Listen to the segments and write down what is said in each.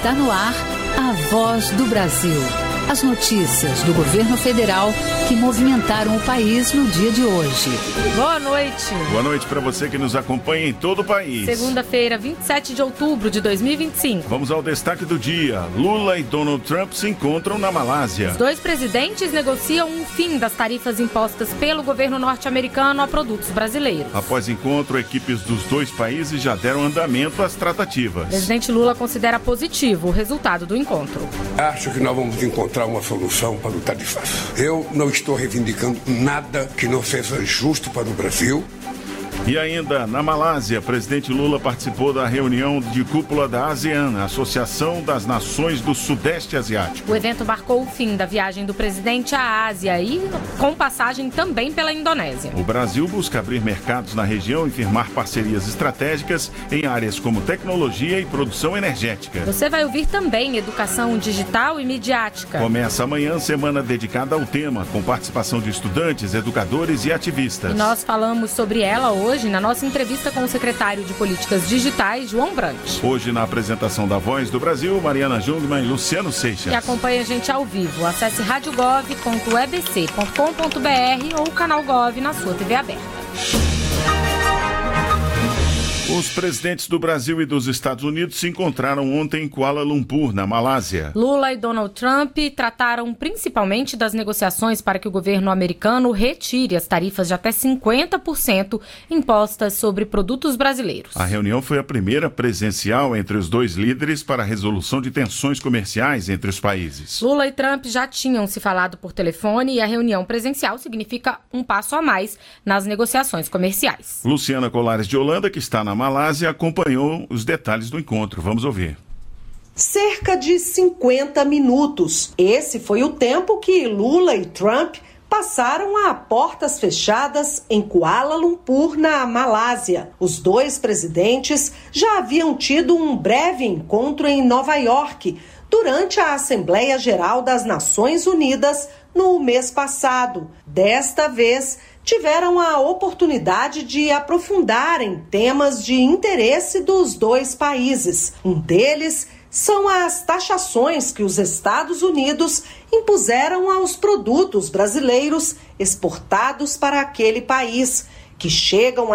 Está no ar a Voz do Brasil. As notícias do governo federal que movimentaram o país no dia de hoje. Boa noite. Boa noite para você que nos acompanha em todo o país. Segunda-feira, 27 de outubro de 2025. Vamos ao destaque do dia. Lula e Donald Trump se encontram na Malásia. Os dois presidentes negociam um fim das tarifas impostas pelo governo norte-americano a produtos brasileiros. Após encontro, equipes dos dois países já deram andamento às tratativas. O presidente Lula considera positivo o resultado do encontro. Acho que nós vamos encontrar uma solução para o tarifaço. Eu não estou reivindicando nada que não seja justo para o Brasil. E ainda, na Malásia, presidente Lula participou da reunião de cúpula da ASEAN, Associação das Nações do Sudeste Asiático. O evento marcou o fim da viagem do presidente à Ásia e com passagem também pela Indonésia. O Brasil busca abrir mercados na região e firmar parcerias estratégicas em áreas como tecnologia e produção energética. Você vai ouvir também educação digital e midiática. Começa amanhã semana dedicada ao tema, com participação de estudantes, educadores e ativistas. E nós falamos sobre ela hoje na nossa entrevista com o secretário de Políticas Digitais, João Brant. Hoje na apresentação da Voz do Brasil, Mariana Jungmann e Luciano Seixas. E acompanhe a gente ao vivo. Acesse radiogov.ebc.com.br ou o canal Gov na sua TV aberta. Os presidentes do Brasil e dos Estados Unidos se encontraram ontem em Kuala Lumpur, na Malásia. Lula e Donald Trump trataram principalmente das negociações para que o governo americano retire as tarifas de até 50% impostas sobre produtos brasileiros. A reunião foi a primeira presencial entre os dois líderes para a resolução de tensões comerciais entre os países. Lula e Trump já tinham se falado por telefone e a reunião presencial significa um passo a mais nas negociações comerciais. Luciana Colares de Holanda, que está na Malásia, acompanhou os detalhes do encontro. Vamos ouvir. Cerca de 50 minutos. Esse foi o tempo que Lula e Trump passaram a portas fechadas em Kuala Lumpur, na Malásia. Os dois presidentes já haviam tido um breve encontro em Nova York durante a Assembleia Geral das Nações Unidas no mês passado. Desta vez, tiveram a oportunidade de aprofundar em temas de interesse dos dois países. Um deles são as taxações que os Estados Unidos impuseram aos produtos brasileiros exportados para aquele país, que chegam a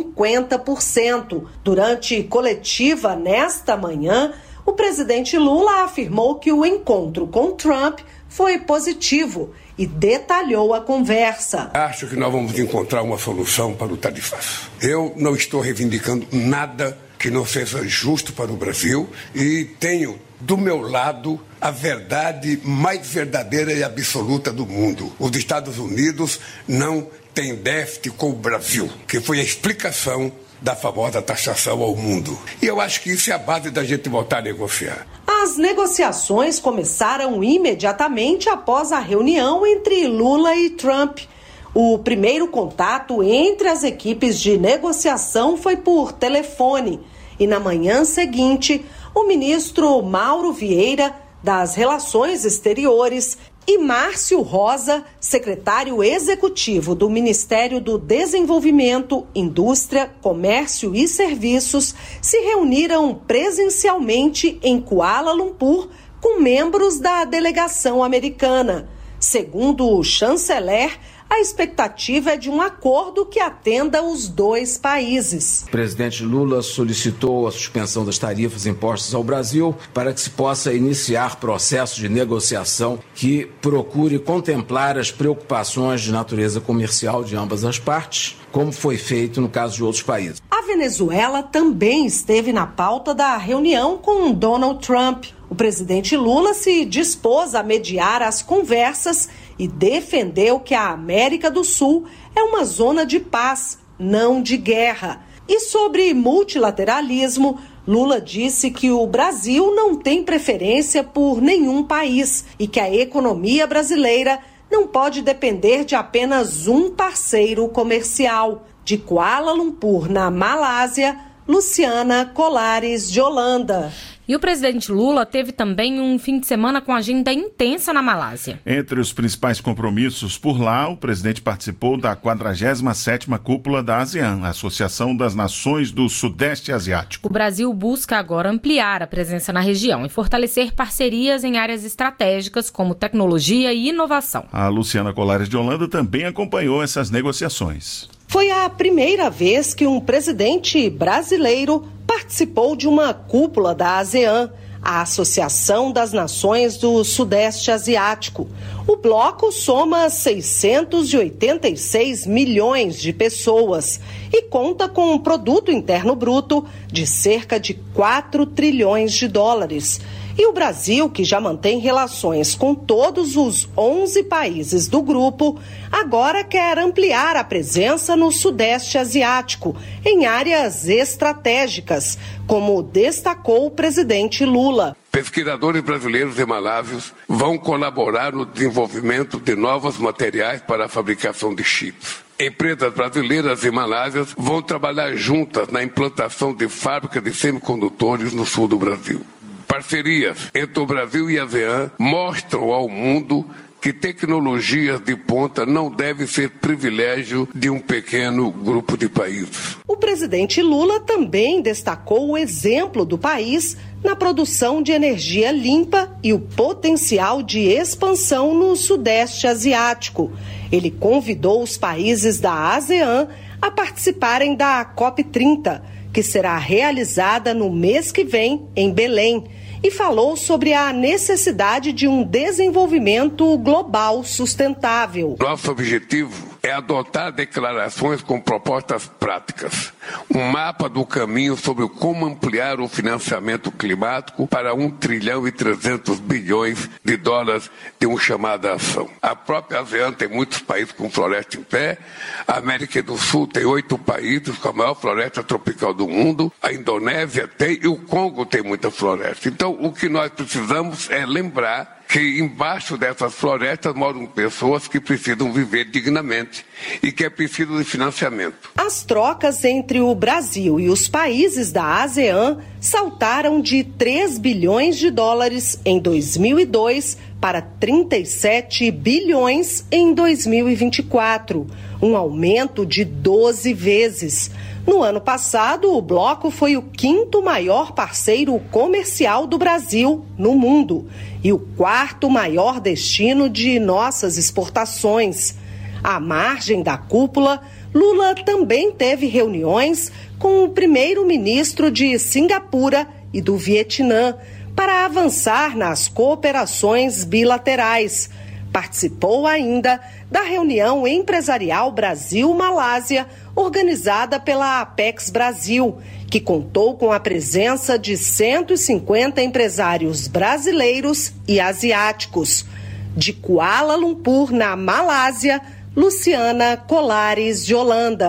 50%. Durante coletiva nesta manhã, o presidente Lula afirmou que o encontro com Trump foi positivo e detalhou a conversa. Acho que nós vamos encontrar uma solução para o tarifaço. Eu não estou reivindicando nada que não seja justo para o Brasil e tenho do meu lado a verdade mais verdadeira e absoluta do mundo. Os Estados Unidos não têm déficit com o Brasil, que foi a explicação da famosa taxação ao mundo. E eu acho que isso é a base da gente voltar a negociar. As negociações começaram imediatamente após a reunião entre Lula e Trump. O primeiro contato entre as equipes de negociação foi por telefone. E na manhã seguinte, o ministro Mauro Vieira, das Relações Exteriores, e Márcio Rosa, secretário executivo do Ministério do Desenvolvimento, Indústria, Comércio e Serviços, se reuniram presencialmente em Kuala Lumpur com membros da delegação americana. Segundo o chanceler, a expectativa é de um acordo que atenda os dois países. O presidente Lula solicitou a suspensão das tarifas impostas ao Brasil para que se possa iniciar processo de negociação que procure contemplar as preocupações de natureza comercial de ambas as partes, como foi feito no caso de outros países. A Venezuela também esteve na pauta da reunião com Donald Trump. O presidente Lula se dispôs a mediar as conversas e defendeu que a América do Sul é uma zona de paz, não de guerra. E sobre multilateralismo, Lula disse que o Brasil não tem preferência por nenhum país e que a economia brasileira não pode depender de apenas um parceiro comercial. De Kuala Lumpur, na Malásia, Luciana Colares de Holanda. E o presidente Lula teve também um fim de semana com agenda intensa na Malásia. Entre os principais compromissos por lá, o presidente participou da 47ª Cúpula da ASEAN, a Associação das Nações do Sudeste Asiático. O Brasil busca agora ampliar a presença na região e fortalecer parcerias em áreas estratégicas como tecnologia e inovação. A Luciana Colares de Holanda também acompanhou essas negociações. Foi a primeira vez que um presidente brasileiro participou de uma cúpula da ASEAN, a Associação das Nações do Sudeste Asiático. O bloco soma 686 milhões de pessoas e conta com um produto interno bruto de cerca de 4 trilhões de dólares. E o Brasil, que já mantém relações com todos os 11 países do grupo, agora quer ampliar a presença no Sudeste Asiático, em áreas estratégicas, como destacou o presidente Lula. Pesquisadores brasileiros e malásios vão colaborar no desenvolvimento de novos materiais para a fabricação de chips. Empresas brasileiras e malásias vão trabalhar juntas na implantação de fábricas de semicondutores no sul do Brasil. Parcerias entre o Brasil e a ASEAN mostram ao mundo que tecnologias de ponta não devem ser privilégio de um pequeno grupo de países. O presidente Lula também destacou o exemplo do país na produção de energia limpa e o potencial de expansão no Sudeste Asiático. Ele convidou os países da ASEAN a participarem da COP30, que será realizada no mês que vem em Belém, e falou sobre a necessidade de um desenvolvimento global sustentável. Nosso objetivo é adotar declarações com propostas práticas. Um mapa do caminho sobre como ampliar o financiamento climático para 1 trilhão e 300 bilhões de dólares de uma chamada ação. A própria ASEAN tem muitos países com floresta em pé. A América do Sul tem 8 países com a maior floresta tropical do mundo. A Indonésia tem e o Congo tem muita floresta. Então, o que nós precisamos é lembrar que embaixo dessas florestas moram pessoas que precisam viver dignamente e que é preciso de financiamento. As trocas entre o Brasil e os países da ASEAN saltaram de 3 bilhões de dólares em 2002 para 37 bilhões em 2024, um aumento de 12 vezes. No ano passado, o bloco foi o 5º maior parceiro comercial do Brasil no mundo e o 4º maior destino de nossas exportações. À margem da cúpula, Lula também teve reuniões com o primeiro-ministro de Singapura e do Vietnã para avançar nas cooperações bilaterais. Participou ainda da reunião empresarial Brasil-Malásia, organizada pela Apex Brasil, que contou com a presença de 150 empresários brasileiros e asiáticos. De Kuala Lumpur, na Malásia, Luciana Colares de Holanda.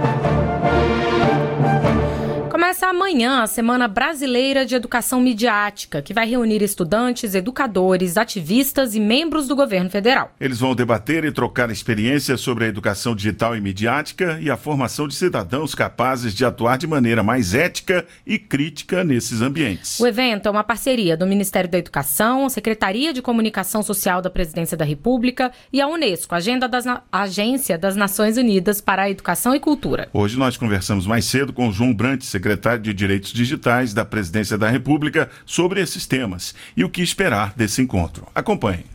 Começa amanhã a Semana Brasileira de Educação Midiática, que vai reunir estudantes, educadores, ativistas e membros do governo federal. Eles vão debater e trocar experiências sobre a educação digital e midiática e a formação de cidadãos capazes de atuar de maneira mais ética e crítica nesses ambientes. O evento é uma parceria do Ministério da Educação, Secretaria de Comunicação Social da Presidência da República e a Unesco, Agência das Nações Unidas para a Educação e Cultura. Hoje nós conversamos mais cedo com o João Brant, secretário de Direitos Digitais da Presidência da República, sobre esses temas e o que esperar desse encontro. Acompanhe.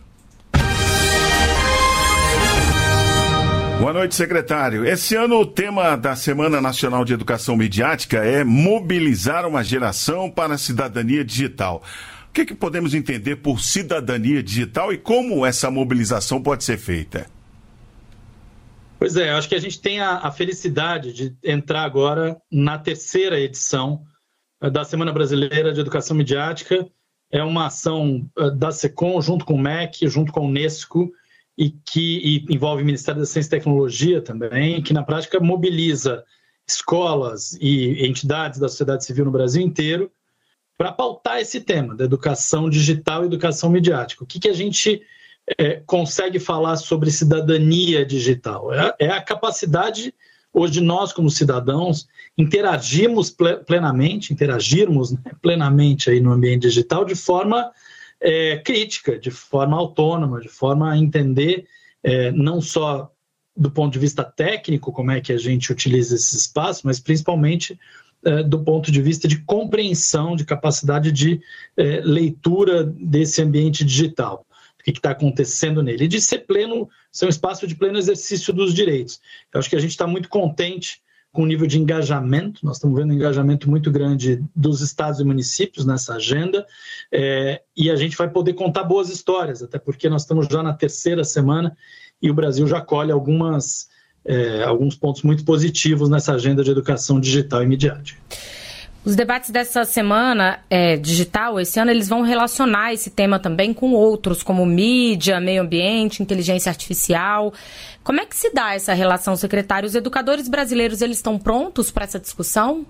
Boa noite, secretário. Esse ano o tema da Semana Nacional de Educação Midiática é mobilizar uma geração para a cidadania digital. O que podemos entender por cidadania digital e como essa mobilização pode ser feita? Pois é, acho que a gente tem a felicidade de entrar agora na 3ª edição da Semana Brasileira de Educação Midiática. É uma ação da SECOM, junto com o MEC, junto com a Unesco, e que envolve o Ministério da Ciência e Tecnologia também, que na prática mobiliza escolas e entidades da sociedade civil no Brasil inteiro para pautar esse tema da educação digital e educação midiática. O que a gente consegue falar sobre cidadania digital? É a capacidade hoje nós, como cidadãos, interagirmos plenamente aí no ambiente digital de forma crítica, de forma autônoma, de forma a entender não só do ponto de vista técnico como é que a gente utiliza esse espaço, mas principalmente do ponto de vista de compreensão, de capacidade de leitura desse ambiente digital, o que está acontecendo nele, e de ser um espaço de pleno exercício dos direitos. Eu acho que a gente está muito contente com o nível de engajamento, nós estamos vendo um engajamento muito grande dos estados e municípios nessa agenda, e a gente vai poder contar boas histórias, até porque nós estamos já na 3ª semana e o Brasil já colhe alguns pontos muito positivos nessa agenda de educação digital e midiática. Os debates dessa semana digital, esse ano, eles vão relacionar esse tema também com outros, como mídia, meio ambiente, inteligência artificial. Como é que se dá essa relação, secretário? Os educadores brasileiros, eles estão prontos para essa discussão?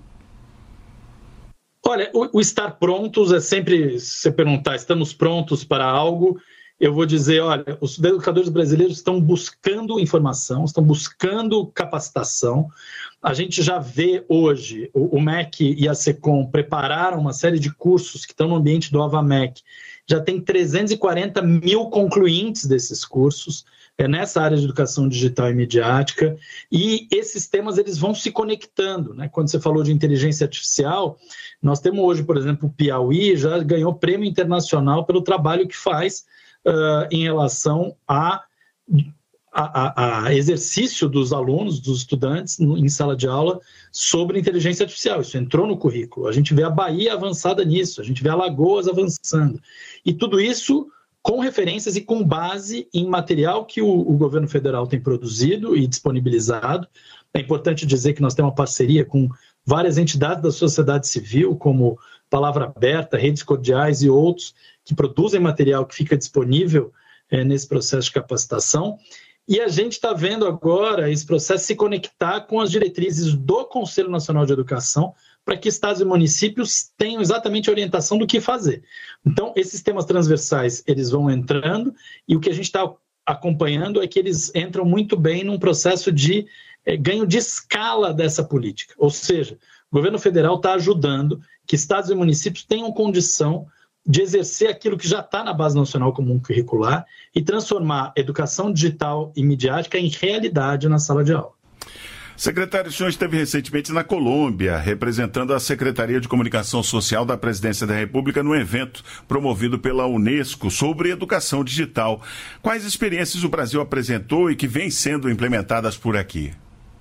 Olha, o estar prontos é sempre, se você perguntar, estamos prontos para algo, eu vou dizer, olha, os educadores brasileiros estão buscando informação, estão buscando capacitação. A gente já vê hoje, o MEC e a SECOM prepararam uma série de cursos que estão no ambiente do AVAMEC. Já tem 340 mil concluintes desses cursos nessa área de educação digital e midiática. E esses temas eles vão se conectando, né? Quando você falou de inteligência artificial, nós temos hoje, por exemplo, o Piauí já ganhou prêmio internacional pelo trabalho que faz em relação a exercício dos alunos, dos estudantes em sala de aula sobre inteligência artificial. Isso entrou no currículo. A gente vê a Bahia avançada nisso, a gente vê Alagoas avançando. E tudo isso com referências e com base em material que o governo federal tem produzido e disponibilizado. É importante dizer que nós temos uma parceria com várias entidades da sociedade civil, como Palavra Aberta, Redes Cordiais e outros, que produzem material que fica disponível nesse processo de capacitação. E a gente está vendo agora esse processo se conectar com as diretrizes do Conselho Nacional de Educação para que estados e municípios tenham exatamente a orientação do que fazer. Então, esses temas transversais, eles vão entrando e o que a gente está acompanhando é que eles entram muito bem num processo de ganho de escala dessa política. Ou seja, o governo federal está ajudando que estados e municípios tenham condição de exercer aquilo que já está na Base Nacional Comum Curricular e transformar educação digital e midiática em realidade na sala de aula. Secretário, o senhor esteve recentemente na Colômbia, representando a Secretaria de Comunicação Social da Presidência da República no evento promovido pela Unesco sobre educação digital. Quais experiências o Brasil apresentou e que vêm sendo implementadas por aqui?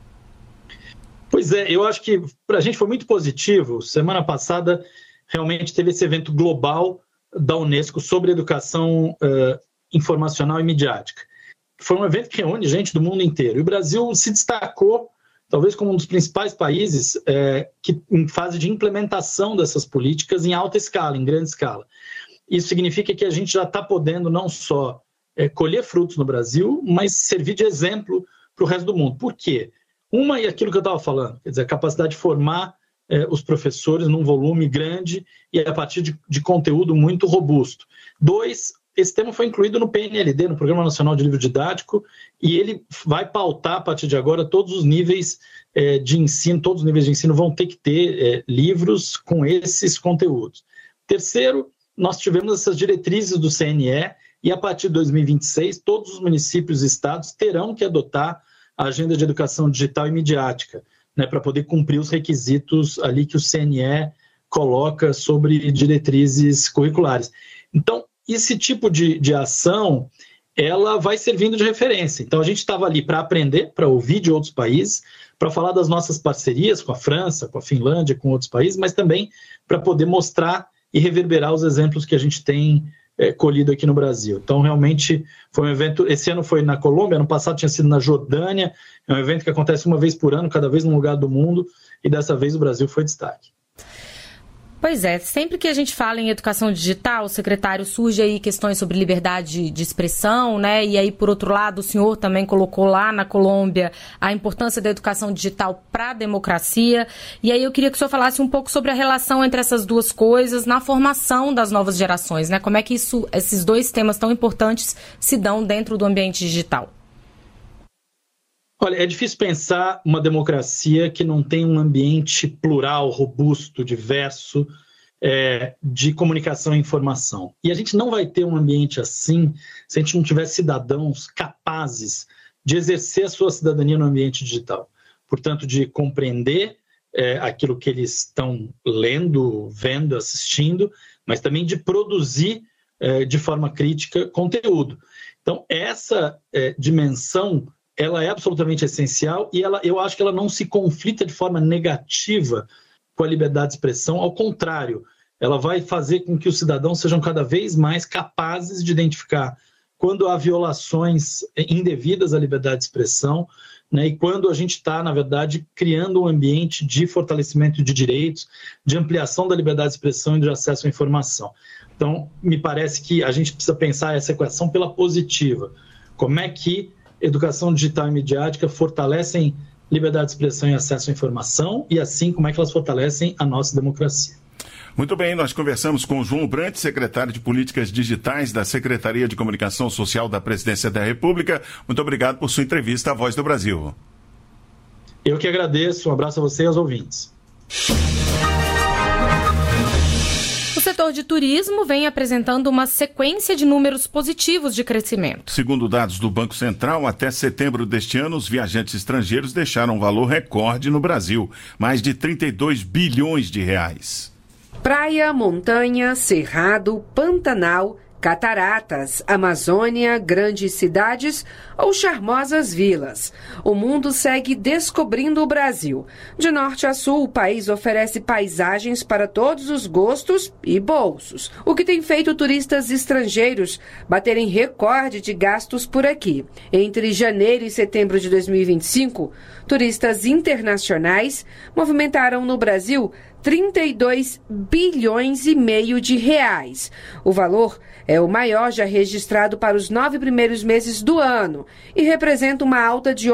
Pois é, eu acho que para a gente foi muito positivo. Semana passada realmente teve esse evento global da Unesco sobre educação informacional e midiática. Foi um evento que reúne gente do mundo inteiro. E o Brasil se destacou, talvez como um dos principais países que em fase de implementação dessas políticas em alta escala, em grande escala. Isso significa que a gente já está podendo não só colher frutos no Brasil, mas servir de exemplo para o resto do mundo. Por quê? Uma é aquilo que eu estava falando, quer dizer, a capacidade de formar os professores num volume grande e a partir de conteúdo muito robusto. 2, esse tema foi incluído no PNLD, no Programa Nacional de Livro Didático, e ele vai pautar, a partir de agora, todos os níveis de ensino, todos os níveis de ensino vão ter que ter livros com esses conteúdos. 3º, nós tivemos essas diretrizes do CNE, e a partir de 2026, todos os municípios e estados terão que adotar a Agenda de Educação Digital e Midiática, né, para poder cumprir os requisitos ali que o CNE coloca sobre diretrizes curriculares. Então, esse tipo de ação, ela vai servindo de referência. Então, a gente estava ali para aprender, para ouvir de outros países, para falar das nossas parcerias com a França, com a Finlândia, com outros países, mas também para poder mostrar e reverberar os exemplos que a gente tem colhido aqui no Brasil. Então, realmente, foi um evento, esse ano foi na Colômbia, ano passado tinha sido na Jordânia, é um evento que acontece uma vez por ano, cada vez num lugar do mundo, e dessa vez o Brasil foi destaque. Pois é, sempre que a gente fala em educação digital, secretário, surge aí questões sobre liberdade de expressão, né? E aí, por outro lado, o senhor também colocou lá na Colômbia a importância da educação digital para a democracia. E aí eu queria que o senhor falasse um pouco sobre a relação entre essas duas coisas na formação das novas gerações, né? Como é que esses dois temas tão importantes se dão dentro do ambiente digital? Olha, é difícil pensar uma democracia que não tem um ambiente plural, robusto, diverso, de comunicação e informação. E a gente não vai ter um ambiente assim se a gente não tiver cidadãos capazes de exercer a sua cidadania no ambiente digital. Portanto, de compreender aquilo que eles estão lendo, vendo, assistindo, mas também de produzir de forma crítica conteúdo. Então, essa dimensão, ela é absolutamente essencial e eu acho que ela não se conflita de forma negativa com a liberdade de expressão, ao contrário, ela vai fazer com que os cidadãos sejam cada vez mais capazes de identificar quando há violações indevidas à liberdade de expressão, né, e quando a gente está, na verdade, criando um ambiente de fortalecimento de direitos, de ampliação da liberdade de expressão e de acesso à informação. Então, me parece que a gente precisa pensar essa equação pela positiva. Como é que educação digital e midiática fortalecem liberdade de expressão e acesso à informação e, assim, como é que elas fortalecem a nossa democracia. Muito bem, nós conversamos com João Brant, secretário de Políticas Digitais da Secretaria de Comunicação Social da Presidência da República. Muito obrigado por sua entrevista à Voz do Brasil. Eu que agradeço. Um abraço a você e aos ouvintes. O setor de turismo vem apresentando uma sequência de números positivos de crescimento. Segundo dados do Banco Central, até setembro deste ano, os viajantes estrangeiros deixaram um valor recorde no Brasil, mais de 32 bilhões de reais. Praia, montanha, cerrado, Pantanal, cataratas, Amazônia, grandes cidades ou charmosas vilas. O mundo segue descobrindo o Brasil. De norte a sul, o país oferece paisagens para todos os gostos e bolsos, o que tem feito turistas estrangeiros baterem recorde de gastos por aqui. Entre janeiro e setembro de 2025, turistas internacionais movimentaram no Brasil 32 bilhões e meio de reais. O valor é o maior já registrado para os 9 primeiros meses do ano e representa uma alta de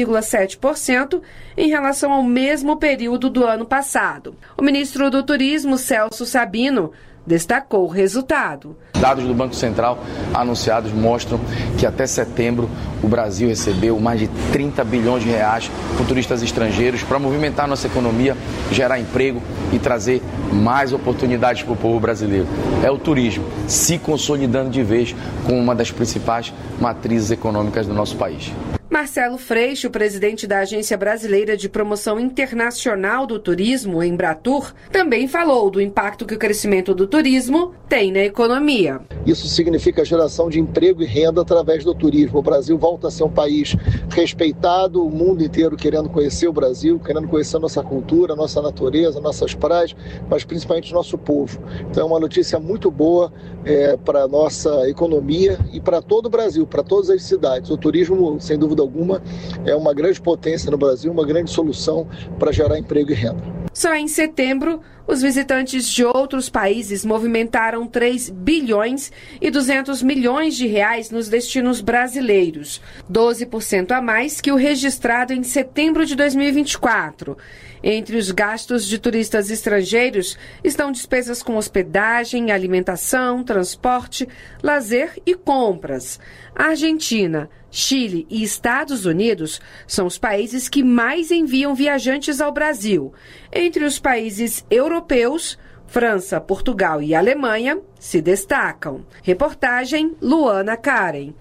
11,7% em relação ao mesmo período do ano passado. O ministro do Turismo, Celso Sabino, destacou o resultado. Dados do Banco Central anunciados mostram que até setembro o Brasil recebeu mais de 30 bilhões de reais com turistas estrangeiros para movimentar nossa economia, gerar emprego e trazer mais oportunidades para o povo brasileiro. É o turismo se consolidando de vez como uma das principais matrizes econômicas do nosso país. Marcelo Freixo, presidente da Agência Brasileira de Promoção Internacional do Turismo, Embratur, também falou do impacto que o crescimento do turismo tem na economia. Isso significa a geração de emprego e renda através do turismo. O Brasil volta a ser um país respeitado, o mundo inteiro querendo conhecer o Brasil, querendo conhecer a nossa cultura, a nossa natureza, nossas praias, mas principalmente o nosso povo. Então é uma notícia muito boa para a nossa economia e para todo o Brasil, para todas as cidades. O turismo, sem dúvida alguma, é uma grande potência no Brasil, uma grande solução para gerar emprego e renda. Só em setembro, os visitantes de outros países movimentaram 3 bilhões e 200 milhões de reais nos destinos brasileiros, 12% a mais que o registrado em setembro de 2024. Entre os gastos de turistas estrangeiros estão despesas com hospedagem, alimentação, transporte, lazer e compras. A Argentina, Chile e Estados Unidos são os países que mais enviam viajantes ao Brasil. Entre os países europeus, França, Portugal e Alemanha se destacam. Reportagem Luana Karen.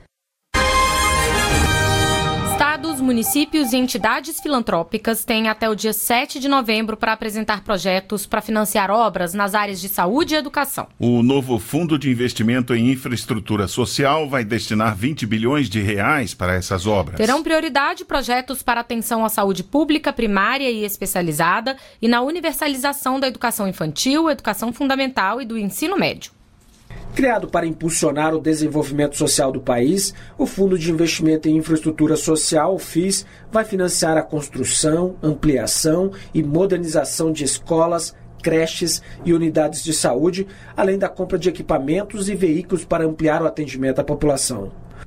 Estados, municípios e entidades filantrópicas têm até o dia 7 de novembro para apresentar projetos para financiar obras nas áreas de saúde e educação. O novo Fundo de Investimento em Infraestrutura Social vai destinar 20 bilhões de reais para essas obras. Terão prioridade projetos para atenção à saúde pública, primária e especializada e na universalização da educação infantil, educação fundamental e do ensino médio. Criado para impulsionar o desenvolvimento social do país, o Fundo de Investimento em Infraestrutura Social, o FIS, vai financiar a construção, ampliação e modernização de escolas, creches e unidades de saúde, além da compra de equipamentos e veículos para ampliar o atendimento à população.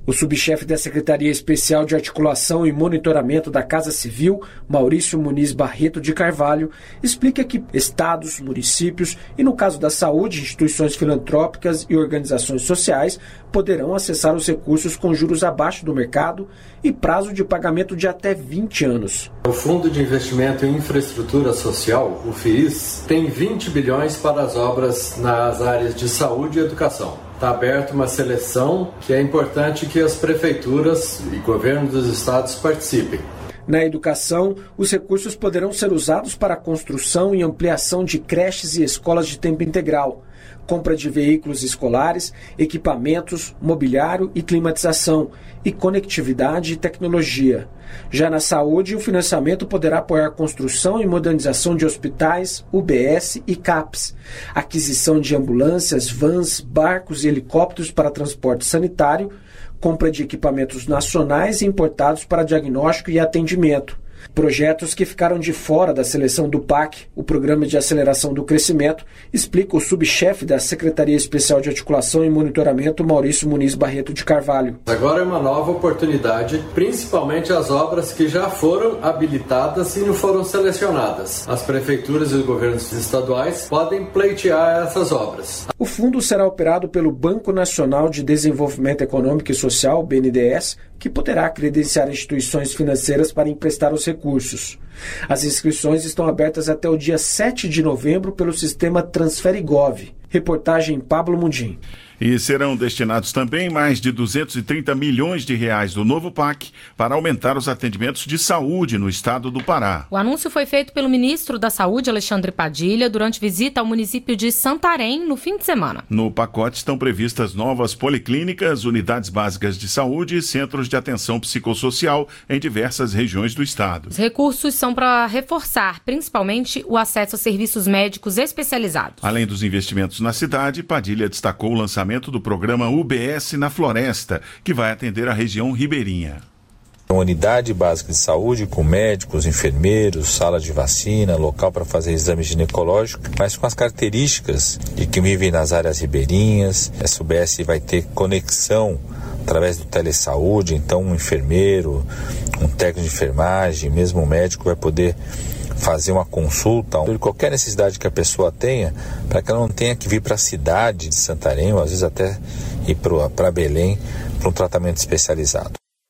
O subchefe da Secretaria Especial de Articulação e Monitoramento da Casa Civil, Maurício Muniz Barreto de Carvalho, explica que estados, municípios e, no caso da saúde, instituições filantrópicas e organizações sociais poderão acessar os recursos com juros abaixo do mercado e prazo de pagamento de até 20 anos. O Fundo de Investimento em Infraestrutura Social, o FIIs, tem 20 bilhões para as obras nas áreas de saúde e educação. Está aberta uma seleção que é importante que as prefeituras e governos dos estados participem. Na educação, os recursos poderão ser usados para a construção e ampliação de creches e escolas de tempo integral, compra de veículos escolares, equipamentos, mobiliário e climatização, e conectividade e tecnologia. Já na saúde, o financiamento poderá apoiar a construção e modernização de hospitais, UBS e CAPs, aquisição de ambulâncias, vans, barcos e helicópteros para transporte sanitário, compra de equipamentos nacionais e importados para diagnóstico e atendimento. Projetos que ficaram de fora da seleção do PAC, o Programa de Aceleração do Crescimento, explica o subchefe da Secretaria Especial de Articulação e Monitoramento, Maurício Muniz Barreto de Carvalho. Agora é uma nova oportunidade, principalmente as obras que já foram habilitadas e não foram selecionadas. As prefeituras e os governos estaduais podem pleitear essas obras. O fundo será operado pelo Banco Nacional de Desenvolvimento Econômico e Social, BNDES, que poderá credenciar instituições financeiras para emprestar os recursos. As inscrições estão abertas até o dia 7 de novembro pelo sistema TransferiGov. Reportagem Pablo Mundim. E serão destinados também mais de 230 milhões de reais do novo PAC para aumentar os atendimentos de saúde no estado do Pará. O anúncio foi feito pelo ministro da Saúde, Alexandre Padilha, durante visita ao município de Santarém no fim de semana. No pacote estão previstas novas policlínicas, unidades básicas de saúde e centros de atenção psicossocial em diversas regiões do estado. Os recursos são para reforçar, principalmente, o acesso a serviços médicos especializados. Além dos investimentos na cidade, Padilha destacou o lançamento do programa UBS na Floresta, que vai atender a região ribeirinha. Uma unidade básica de saúde com médicos, enfermeiros, sala de vacina, local para fazer exame ginecológico, mas com as características de que vivem nas áreas ribeirinhas. Essa UBS vai ter conexão através do telesaúde, então um enfermeiro, um técnico de enfermagem, mesmo um médico vai poder fazer uma consulta, qualquer necessidade que a pessoa tenha, para que ela não tenha que vir para a cidade de Santarém, ou às vezes até ir para Belém, para um tratamento especializado.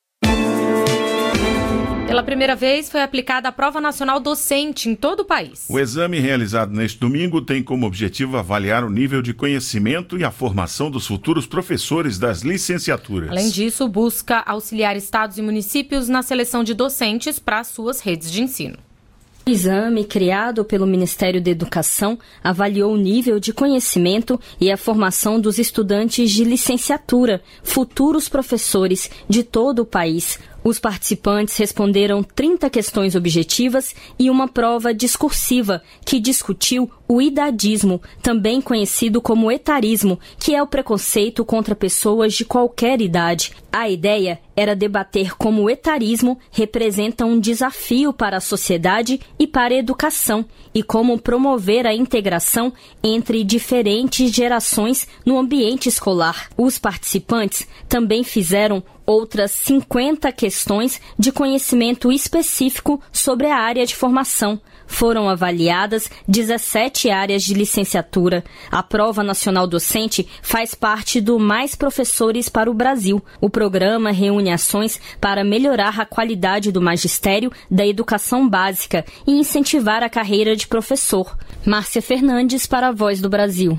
Pela primeira vez foi aplicada a Prova Nacional Docente em todo o país. O exame realizado neste domingo tem como objetivo avaliar o nível de conhecimento e a formação dos futuros professores das licenciaturas. Além disso, busca auxiliar estados e municípios na seleção de docentes para as suas redes de ensino. O exame, criado pelo Ministério da Educação, avaliou o nível de conhecimento e a formação dos estudantes de licenciatura, futuros professores de todo o país. Os participantes responderam 30 questões objetivas e uma prova discursiva que discutiu o idadismo, também conhecido como etarismo, que é o preconceito contra pessoas de qualquer idade. A ideia era debater como o etarismo representa um desafio para a sociedade e para a educação e como promover a integração entre diferentes gerações no ambiente escolar. Os participantes também fizeram outras 50 questões de conhecimento específico sobre a área de formação. Foram avaliadas 17 áreas de licenciatura. A Prova Nacional Docente faz parte do Mais Professores para o Brasil. O programa reúne ações para melhorar a qualidade do magistério da educação básica e incentivar a carreira de professor. Márcia Fernandes para a Voz do Brasil.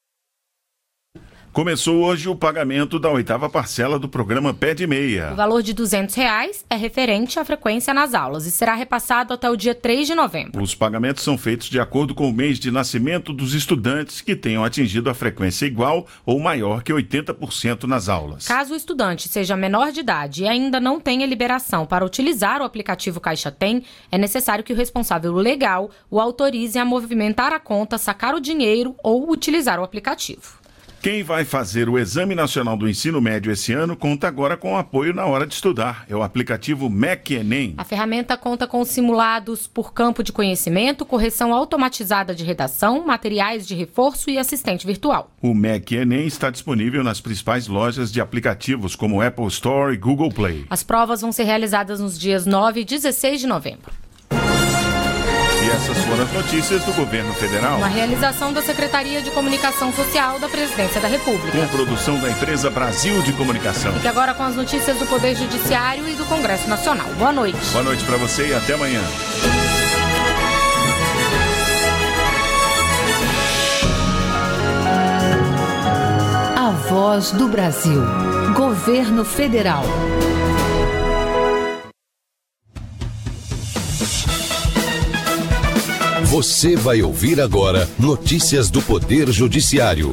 Começou hoje o pagamento da 8ª parcela do programa Pé de Meia. O valor de R$ 200 é referente à frequência nas aulas e será repassado até o dia 3 de novembro. Os pagamentos são feitos de acordo com o mês de nascimento dos estudantes que tenham atingido a frequência igual ou maior que 80% nas aulas. Caso o estudante seja menor de idade e ainda não tenha liberação para utilizar o aplicativo Caixa Tem, é necessário que o responsável legal o autorize a movimentar a conta, sacar o dinheiro ou utilizar o aplicativo. Quem vai fazer o Exame Nacional do Ensino Médio esse ano conta agora com apoio na hora de estudar. É o aplicativo MEC Enem. A ferramenta conta com simulados por campo de conhecimento, correção automatizada de redação, materiais de reforço e assistente virtual. O MEC Enem está disponível nas principais lojas de aplicativos como Apple Store e Google Play. As provas vão ser realizadas nos dias 9 e 16 de novembro. E essas foram as notícias do Governo Federal. Uma realização da Secretaria de Comunicação Social da Presidência da República. Com produção da empresa Brasil de Comunicação. Fique agora com as notícias do Poder Judiciário e do Congresso Nacional. Boa noite. Boa noite para você e até amanhã. A Voz do Brasil. Governo Federal. Você vai ouvir agora notícias do Poder Judiciário.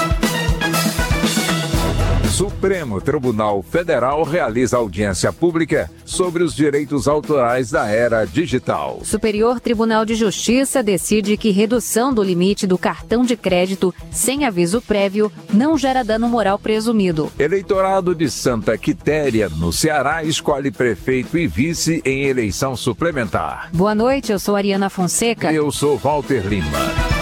Supremo Tribunal Federal realiza audiência pública sobre os direitos autorais da era digital. Superior Tribunal de Justiça decide que redução do limite do cartão de crédito sem aviso prévio não gera dano moral presumido. Eleitorado de Santa Quitéria, no Ceará, escolhe prefeito e vice em eleição suplementar. Boa noite, eu sou Ariana Fonseca. Eu sou Walter Lima.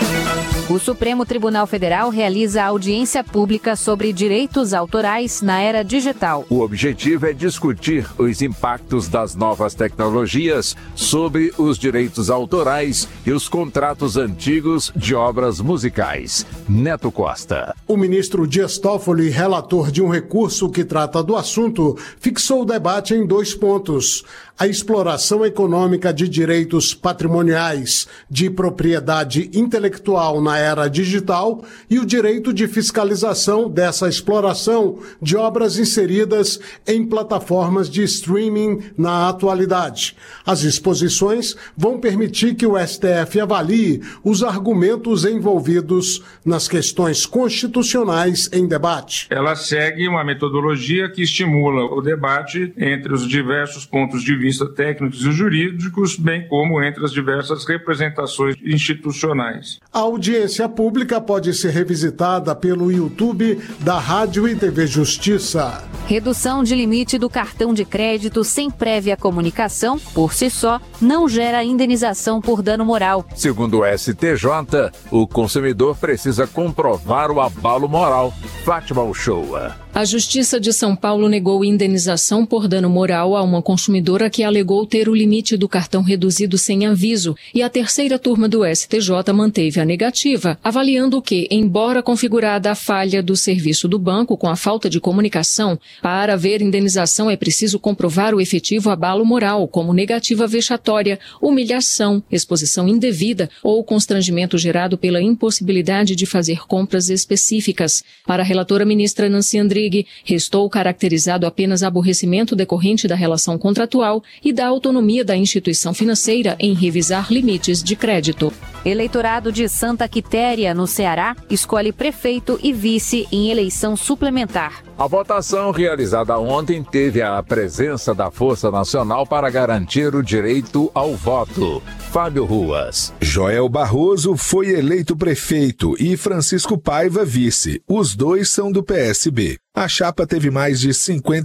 O Supremo Tribunal Federal realiza audiência pública sobre direitos autorais na era digital. O objetivo é discutir os impactos das novas tecnologias sobre os direitos autorais e os contratos antigos de obras musicais. Neto Costa. O ministro Dias Toffoli, relator de um recurso que trata do assunto, fixou o debate em 2 pontos: a exploração econômica de direitos patrimoniais de propriedade intelectual na era digital e o direito de fiscalização dessa exploração de obras inseridas em plataformas de streaming na atualidade. As exposições vão permitir que o STF avalie os argumentos envolvidos nas questões constitucionais em debate. Ela segue uma metodologia que estimula o debate entre os diversos pontos de vista técnicos e jurídicos, bem como entre as diversas representações institucionais. A audiência pública pode ser revisitada pelo YouTube da Rádio e TV Justiça. Redução de limite do cartão de crédito sem prévia comunicação, por si só, não gera indenização por dano moral. Segundo o STJ, o consumidor precisa comprovar o abalo moral. Fátima Uchoa. A Justiça de São Paulo negou indenização por dano moral a uma consumidora que alegou ter o limite do cartão reduzido sem aviso, e a terceira turma do STJ manteve a negativa, avaliando que, embora configurada a falha do serviço do banco com a falta de comunicação, para haver indenização é preciso comprovar o efetivo abalo moral, como negativa vexatória, humilhação, exposição indevida ou constrangimento gerado pela impossibilidade de fazer compras específicas. Para a relatora ministra Nancy Andrighi, restou caracterizado apenas aborrecimento decorrente da relação contratual e da autonomia da instituição financeira em revisar limites de crédito. Eleitorado de Santa Quitéria, no Ceará, escolhe prefeito e vice em eleição suplementar. A votação realizada ontem teve a presença da Força Nacional para garantir o direito ao voto. Fábio Ruas. Joel Barroso foi eleito prefeito e Francisco Paiva vice. Os dois são do PSB. A chapa teve mais de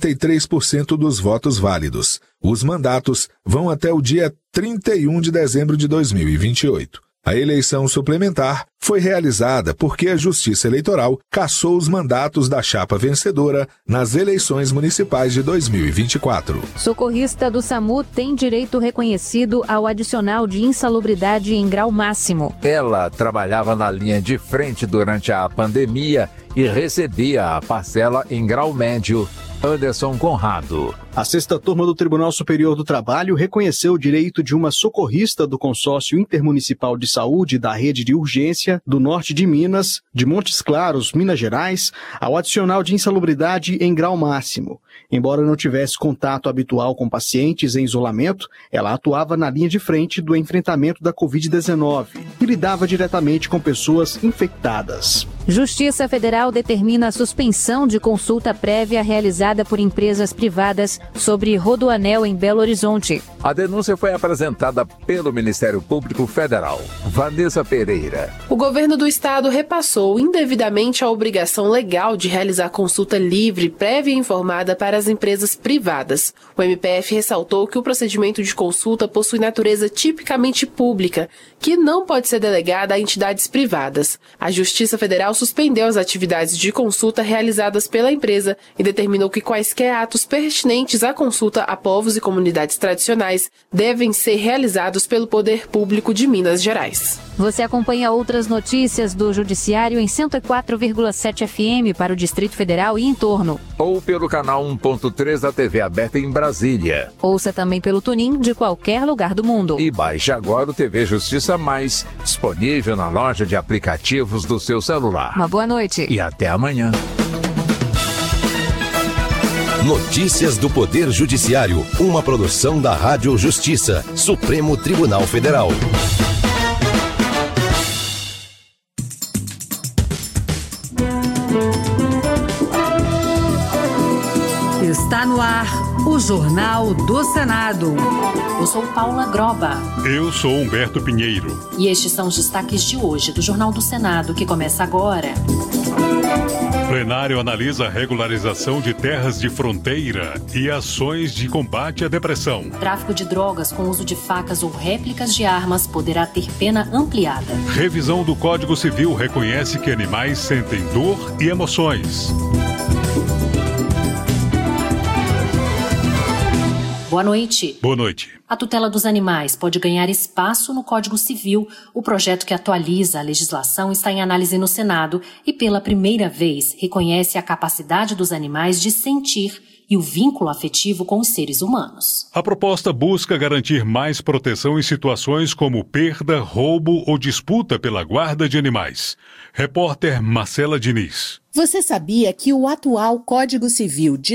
53% dos votos válidos. Os mandatos vão até o dia 31 de dezembro de 2028. A eleição suplementar foi realizada porque a Justiça Eleitoral cassou os mandatos da chapa vencedora nas eleições municipais de 2024. Socorrista do SAMU tem direito reconhecido ao adicional de insalubridade em grau máximo. Ela trabalhava na linha de frente durante a pandemia e recebia a parcela em grau médio. Anderson Conrado. A sexta turma do Tribunal Superior do Trabalho reconheceu o direito de uma socorrista do Consórcio Intermunicipal de Saúde da Rede de Urgência do Norte de Minas, de Montes Claros, Minas Gerais, ao adicional de insalubridade em grau máximo. Embora não tivesse contato habitual com pacientes em isolamento, ela atuava na linha de frente do enfrentamento da Covid-19 e lidava diretamente com pessoas infectadas. Justiça Federal determina a suspensão de consulta prévia realizada alegada por empresas privadas sobre Rodoanel em Belo Horizonte. A denúncia foi apresentada pelo Ministério Público Federal. Vanessa Pereira. O governo do estado repassou indevidamente a obrigação legal de realizar consulta livre, prévia e informada para as empresas privadas. O MPF ressaltou que o procedimento de consulta possui natureza tipicamente pública, que não pode ser delegada a entidades privadas. A Justiça Federal suspendeu as atividades de consulta realizadas pela empresa e determinou que quaisquer atos pertinentes à consulta a povos e comunidades tradicionais devem ser realizados pelo Poder Público de Minas Gerais. Você acompanha outras notícias do Judiciário em 104,7 FM para o Distrito Federal e em torno. Ou pelo canal 1.3 da TV aberta em Brasília. Ouça também pelo TuneIn de qualquer lugar do mundo. E baixe agora o TV Justiça Mais, disponível na loja de aplicativos do seu celular. Uma boa noite. E até amanhã. Notícias do Poder Judiciário, uma produção da Rádio Justiça, Supremo Tribunal Federal. Está no ar o Jornal do Senado. Eu sou Paula Groba. Eu sou Humberto Pinheiro. E estes são os destaques de hoje do Jornal do Senado, que começa agora. Plenário analisa a regularização de terras de fronteira e ações de combate à depressão. Tráfico de drogas com uso de facas ou réplicas de armas poderá ter pena ampliada. Revisão do Código Civil reconhece que animais sentem dor e emoções. Boa noite. Boa noite. A tutela dos animais pode ganhar espaço no Código Civil. O projeto que atualiza a legislação está em análise no Senado e, pela primeira vez, reconhece a capacidade dos animais de sentir e o vínculo afetivo com os seres humanos. A proposta busca garantir mais proteção em situações como perda, roubo ou disputa pela guarda de animais. Repórter Marcela Diniz. Você sabia que o atual Código Civil de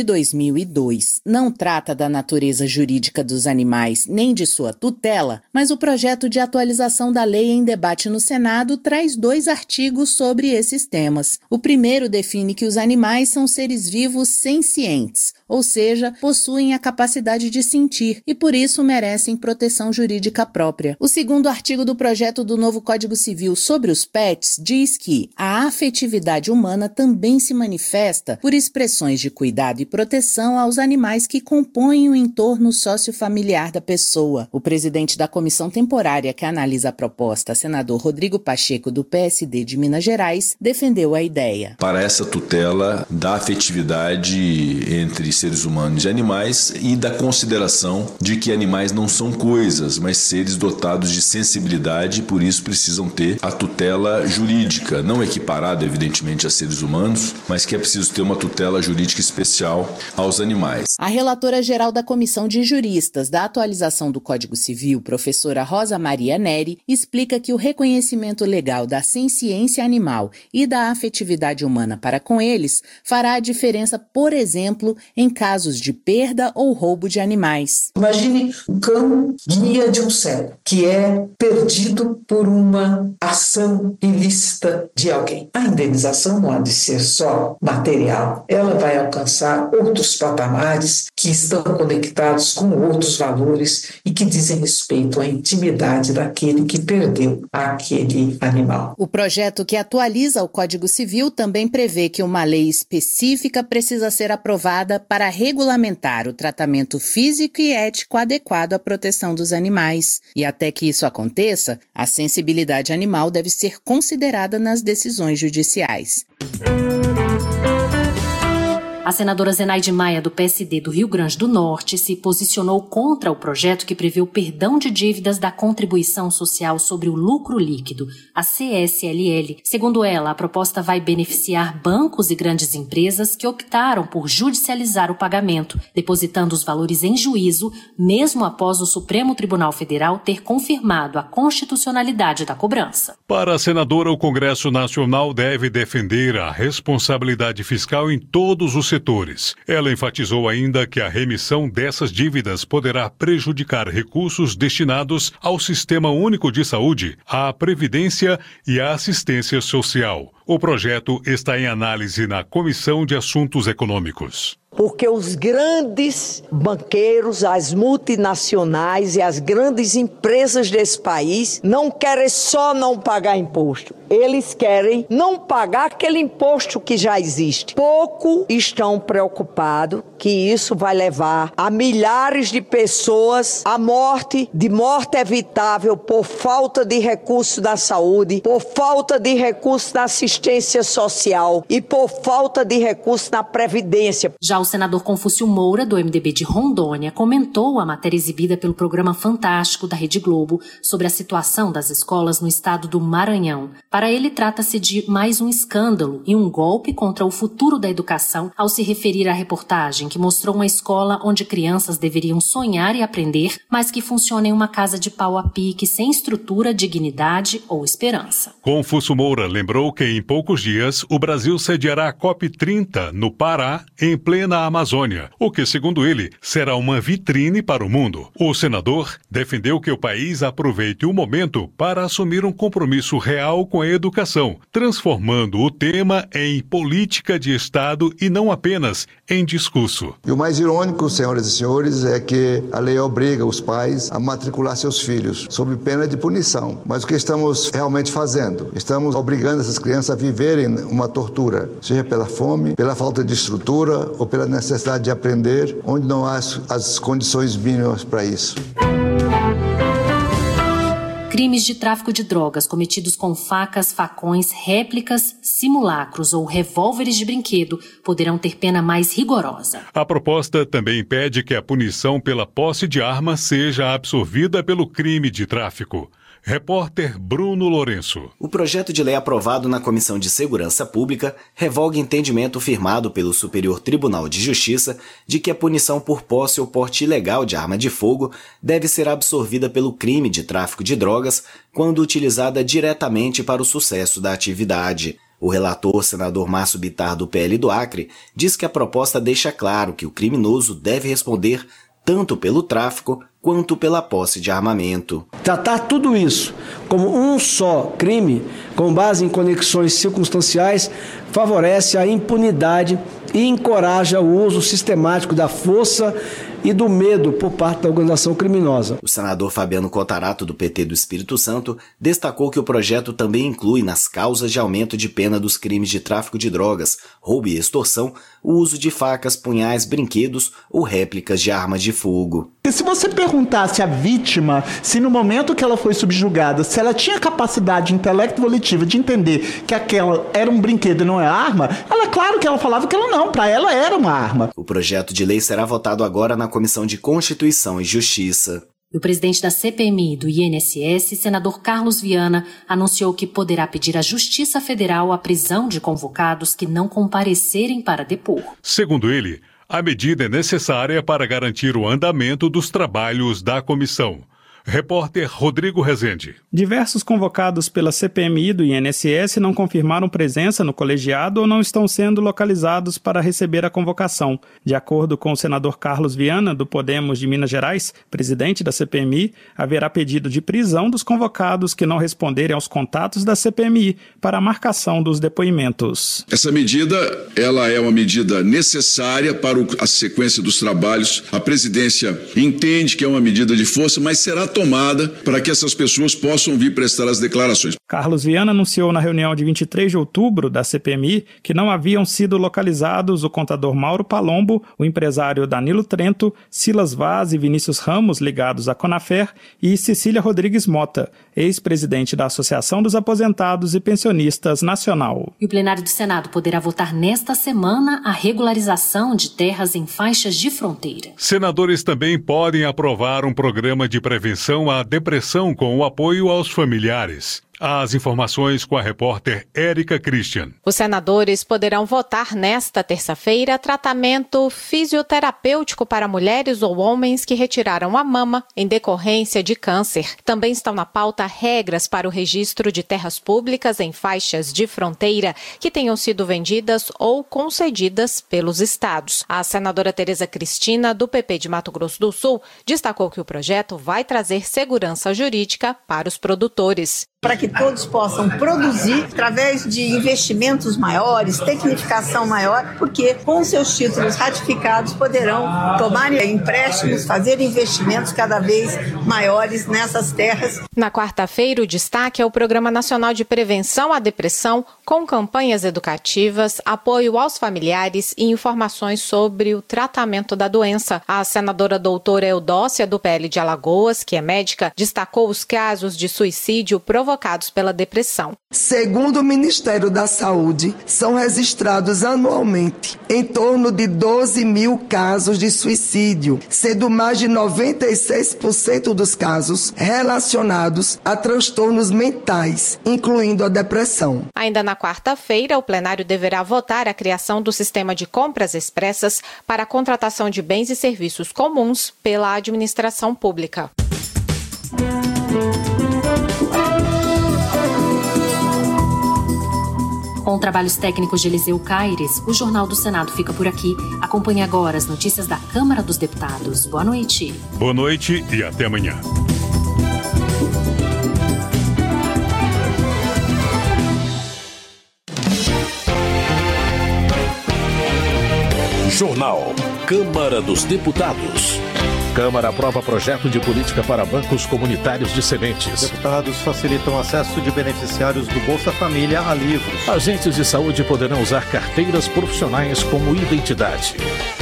2002 não trata da natureza jurídica dos animais nem de sua tutela, mas o projeto de atualização da lei em debate no Senado traz 2 artigos sobre esses temas. O primeiro define que os animais são seres vivos sencientes, ou seja, possuem a capacidade de sentir e por isso merecem proteção jurídica própria. O segundo artigo do projeto do novo Código Civil sobre os pets diz que a afetividade humana também se manifesta por expressões de cuidado e proteção aos animais que compõem o entorno sociofamiliar da pessoa. O presidente da comissão temporária que analisa a proposta, senador Rodrigo Pacheco, do PSD de Minas Gerais, defendeu a ideia. Para essa tutela da afetividade entre seres humanos e animais e da consideração de que animais não são coisas, mas seres dotados de sensibilidade e por isso precisam ter a tutela jurídica, não equiparada, evidentemente, a seres humanos, mas que é preciso ter uma tutela jurídica especial aos animais. A relatora-geral da Comissão de Juristas da atualização do Código Civil, professora Rosa Maria Neri, explica que o reconhecimento legal da senciência animal e da afetividade humana para com eles fará a diferença, por exemplo, em casos de perda ou roubo de animais. Imagine um cão guia de um cego, que é perdido por uma ação ilícita de alguém. A indenização não há de ser só material. Ela vai alcançar outros patamares que estão conectados com outros valores e que dizem respeito à intimidade daquele que perdeu aquele animal. O projeto que atualiza o Código Civil também prevê que uma lei específica precisa ser aprovada para regulamentar o tratamento físico e ético adequado à proteção dos animais. E até que isso aconteça, a sensibilidade animal deve ser considerada nas decisões judiciais. A senadora Zenaide Maia, do PSD do Rio Grande do Norte, se posicionou contra o projeto que prevê o perdão de dívidas da Contribuição Social sobre o Lucro Líquido, a CSLL. Segundo ela, a proposta vai beneficiar bancos e grandes empresas que optaram por judicializar o pagamento, depositando os valores em juízo, mesmo após o Supremo Tribunal Federal ter confirmado a constitucionalidade da cobrança. Para a senadora, o Congresso Nacional deve defender a responsabilidade fiscal em todos os setores. Ela enfatizou ainda que a remissão dessas dívidas poderá prejudicar recursos destinados ao Sistema Único de Saúde, à Previdência e à Assistência Social. O projeto está em análise na Comissão de Assuntos Econômicos. Porque os grandes banqueiros, as multinacionais e as grandes empresas desse país não querem só não pagar imposto. Eles querem não pagar aquele imposto que já existe. Pouco estão preocupados que isso vai levar a milhares de pessoas à morte, de morte evitável por falta de recursos da saúde, por falta de recursos da assistência social e por falta de recursos na previdência. Já o senador Confúcio Moura, do MDB de Rondônia, comentou a matéria exibida pelo programa Fantástico da Rede Globo sobre a situação das escolas no estado do Maranhão. Para ele, trata-se de mais um escândalo e um golpe contra o futuro da educação ao se referir à reportagem que mostrou uma escola onde crianças deveriam sonhar e aprender, mas que funciona em uma casa de pau a pique sem estrutura, dignidade ou esperança. Confúcio Moura lembrou que em poucos dias o Brasil sediará a COP30 no Pará, em plena Amazônia, o que, segundo ele, será uma vitrine para o mundo. O senador defendeu que o país aproveite o momento para assumir um compromisso real com a educação, transformando o tema em política de Estado e não apenas em discurso. E o mais irônico, senhoras e senhores, é que a lei obriga os pais a matricular seus filhos, sob pena de punição. Mas o que estamos realmente fazendo? Estamos obrigando essas crianças a viverem uma tortura, seja pela fome, pela falta de estrutura ou pela necessidade de aprender, onde não há as condições mínimas para isso. Crimes de tráfico de drogas cometidos com facas, facões, réplicas, simulacros ou revólveres de brinquedo poderão ter pena mais rigorosa. A proposta também pede que a punição pela posse de arma seja absorvida pelo crime de tráfico. Repórter Bruno Lourenço. O projeto de lei aprovado na Comissão de Segurança Pública revoga entendimento firmado pelo Superior Tribunal de Justiça de que a punição por posse ou porte ilegal de arma de fogo deve ser absorvida pelo crime de tráfico de drogas quando utilizada diretamente para o sucesso da atividade. O relator, senador Márcio Bittar, do PL do Acre, diz que a proposta deixa claro que o criminoso deve responder tanto pelo tráfico quanto pela posse de armamento. Tratar tudo isso como um só crime, com base em conexões circunstanciais, favorece a impunidade e encoraja o uso sistemático da força e do medo por parte da organização criminosa. O senador Fabiano Contarato, do PT do Espírito Santo, destacou que o projeto também inclui nas causas de aumento de pena dos crimes de tráfico de drogas, roubo e extorsão, o uso de facas, punhais, brinquedos ou réplicas de armas de fogo. E se você perguntasse à vítima se no momento que ela foi subjugada, se ela tinha capacidade intelecto volitiva de entender que aquela era um brinquedo e não é arma, ela, claro que ela falava que ela não, para ela era uma arma. O projeto de lei será votado agora na Comissão de Constituição e Justiça. O presidente da CPMI do INSS, senador Carlos Viana, anunciou que poderá pedir à Justiça Federal a prisão de convocados que não comparecerem para depor. Segundo ele, a medida é necessária para garantir o andamento dos trabalhos da comissão. Repórter Rodrigo Rezende. Diversos convocados pela CPMI do INSS não confirmaram presença no colegiado ou não estão sendo localizados para receber a convocação. De acordo com o senador Carlos Viana, do Podemos de Minas Gerais, presidente da CPMI, haverá pedido de prisão dos convocados que não responderem aos contatos da CPMI para a marcação dos depoimentos. Essa medida, ela é uma medida necessária para a sequência dos trabalhos. A presidência entende que é uma medida de força, mas será tomada para que essas pessoas possam vir prestar as declarações. Carlos Viana anunciou na reunião de 23 de outubro da CPMI que não haviam sido localizados o contador Mauro Palombo, o empresário Danilo Trento, Silas Vaz e Vinícius Ramos, ligados à Conafer, e Cecília Rodrigues Mota, ex-presidente da Associação dos Aposentados e Pensionistas Nacional. E o plenário do Senado poderá votar nesta semana a regularização de terras em faixas de fronteira. Senadores também podem aprovar um programa de prevenção à depressão com o apoio aos familiares. As informações com a repórter Érica Christian. Os senadores poderão votar nesta terça-feira tratamento fisioterapêutico para mulheres ou homens que retiraram a mama em decorrência de câncer. Também estão na pauta regras para o registro de terras públicas em faixas de fronteira que tenham sido vendidas ou concedidas pelos estados. A senadora Tereza Cristina, do PP de Mato Grosso do Sul, destacou que o projeto vai trazer segurança jurídica para os produtores. para que todos possam produzir através de investimentos maiores, tecnificação maior, porque com seus títulos ratificados poderão tomar empréstimos, fazer investimentos cada vez maiores nessas terras. Na quarta-feira, o destaque é o Programa Nacional de Prevenção à Depressão, com campanhas educativas, apoio aos familiares e informações sobre o tratamento da doença. A senadora doutora Eudócia, do PL de Alagoas, que é médica, destacou os casos de suicídio provocados pela depressão. Segundo o Ministério da Saúde, são registrados anualmente em torno de 12 mil casos de suicídio, sendo mais de 96% dos casos relacionados a transtornos mentais, incluindo a depressão. Ainda na quarta-feira, o plenário deverá votar a criação do sistema de compras expressas para a contratação de bens e serviços comuns pela administração pública. Com trabalhos técnicos de Eliseu Caires, o Jornal do Senado fica por aqui. Acompanhe agora as notícias da Câmara dos Deputados. Boa noite. Boa noite e até amanhã. Jornal Câmara dos Deputados. Câmara aprova projeto de política para bancos comunitários de sementes. Deputados facilitam acesso de beneficiários do Bolsa Família a livros. Agentes de saúde poderão usar carteiras profissionais como identidade.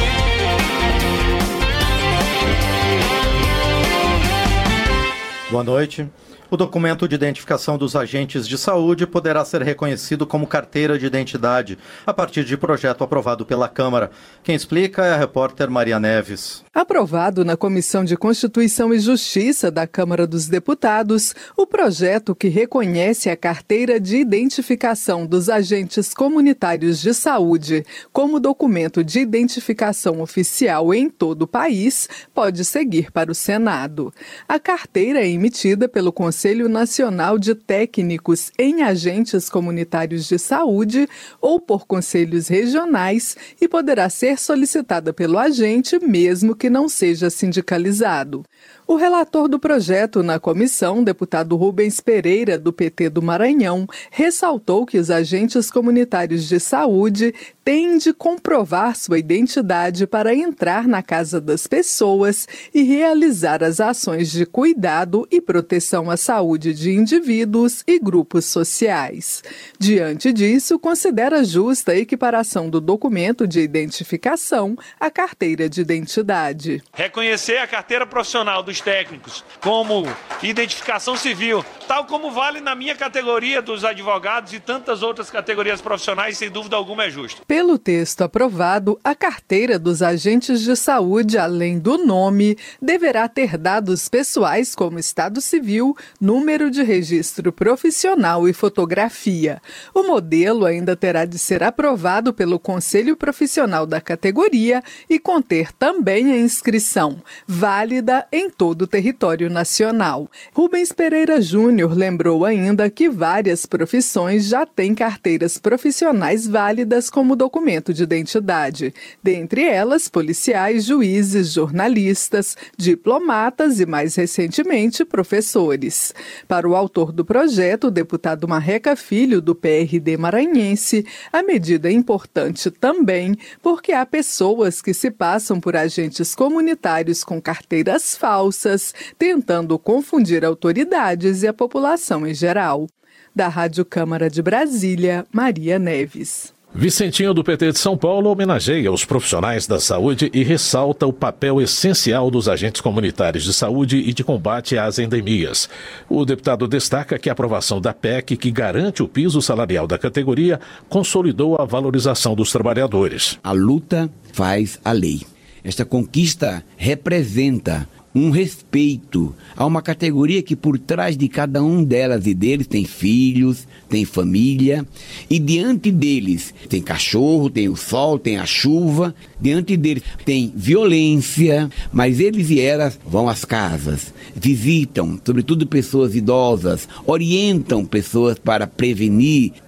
Boa noite. O documento de identificação dos agentes de saúde poderá ser reconhecido como carteira de identidade a partir de projeto aprovado pela Câmara. Quem explica é a repórter Maria Neves. Aprovado na Comissão de Constituição e Justiça da Câmara dos Deputados, o projeto que reconhece a carteira de identificação dos agentes comunitários de saúde como documento de identificação oficial em todo o país pode seguir para o Senado. A carteira é emitida pelo Conselho Nacional de Técnicos em Agentes Comunitários de Saúde ou por conselhos regionais e poderá ser solicitada pelo agente mesmo que não seja sindicalizado. O relator do projeto na comissão, deputado Rubens Pereira, do PT do Maranhão, ressaltou que os agentes comunitários de saúde têm de comprovar sua identidade para entrar na casa das pessoas e realizar as ações de cuidado e proteção à saúde de indivíduos e grupos sociais. Diante disso, considera justa a equiparação do documento de identificação à carteira de identidade. Reconhecer a carteira profissional dos técnicos como identificação civil, tal como vale na minha categoria dos advogados e tantas outras categorias profissionais, sem dúvida alguma é justo. Pelo texto aprovado, a carteira dos agentes de saúde, além do nome, deverá ter dados pessoais como estado civil, número de registro profissional e fotografia. O modelo ainda terá de ser aprovado pelo Conselho Profissional da categoria e conter também a inscrição, válida em todo o território nacional. Rubens Pereira Júnior lembrou ainda que várias profissões já têm carteiras profissionais válidas como documento de identidade, dentre elas policiais, juízes, jornalistas, diplomatas e, mais recentemente, professores. Para o autor do projeto, o deputado Marreca Filho, do PRD maranhense, a medida é importante também porque há pessoas que se passam por agentes comunitários com carteiras falsas, tentando confundir autoridades e a população em geral. Da Rádio Câmara de Brasília, Maria Neves. Vicentinho, do PT de São Paulo, homenageia os profissionais da saúde e ressalta o papel essencial dos agentes comunitários de saúde e de combate às endemias. O deputado destaca que a aprovação da PEC, que garante o piso salarial da categoria, consolidou a valorização dos trabalhadores. A luta faz a lei. Esta conquista representa um respeito a uma categoria que por trás de cada um delas e deles tem filhos, tem família, e diante deles tem cachorro, tem o sol, tem a chuva, diante deles tem violência, mas eles e elas vão às casas, visitam, sobretudo pessoas idosas, orientam pessoas para prevenir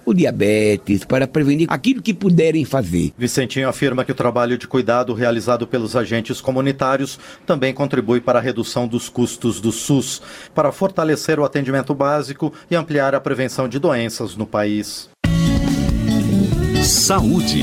o diabetes, para prevenir aquilo que puderem fazer. Vicentinho afirma que o trabalho de cuidado realizado pelos agentes comunitários também contribui para a redução dos custos do SUS, para fortalecer o atendimento básico e ampliar a prevenção de doenças no país. Saúde.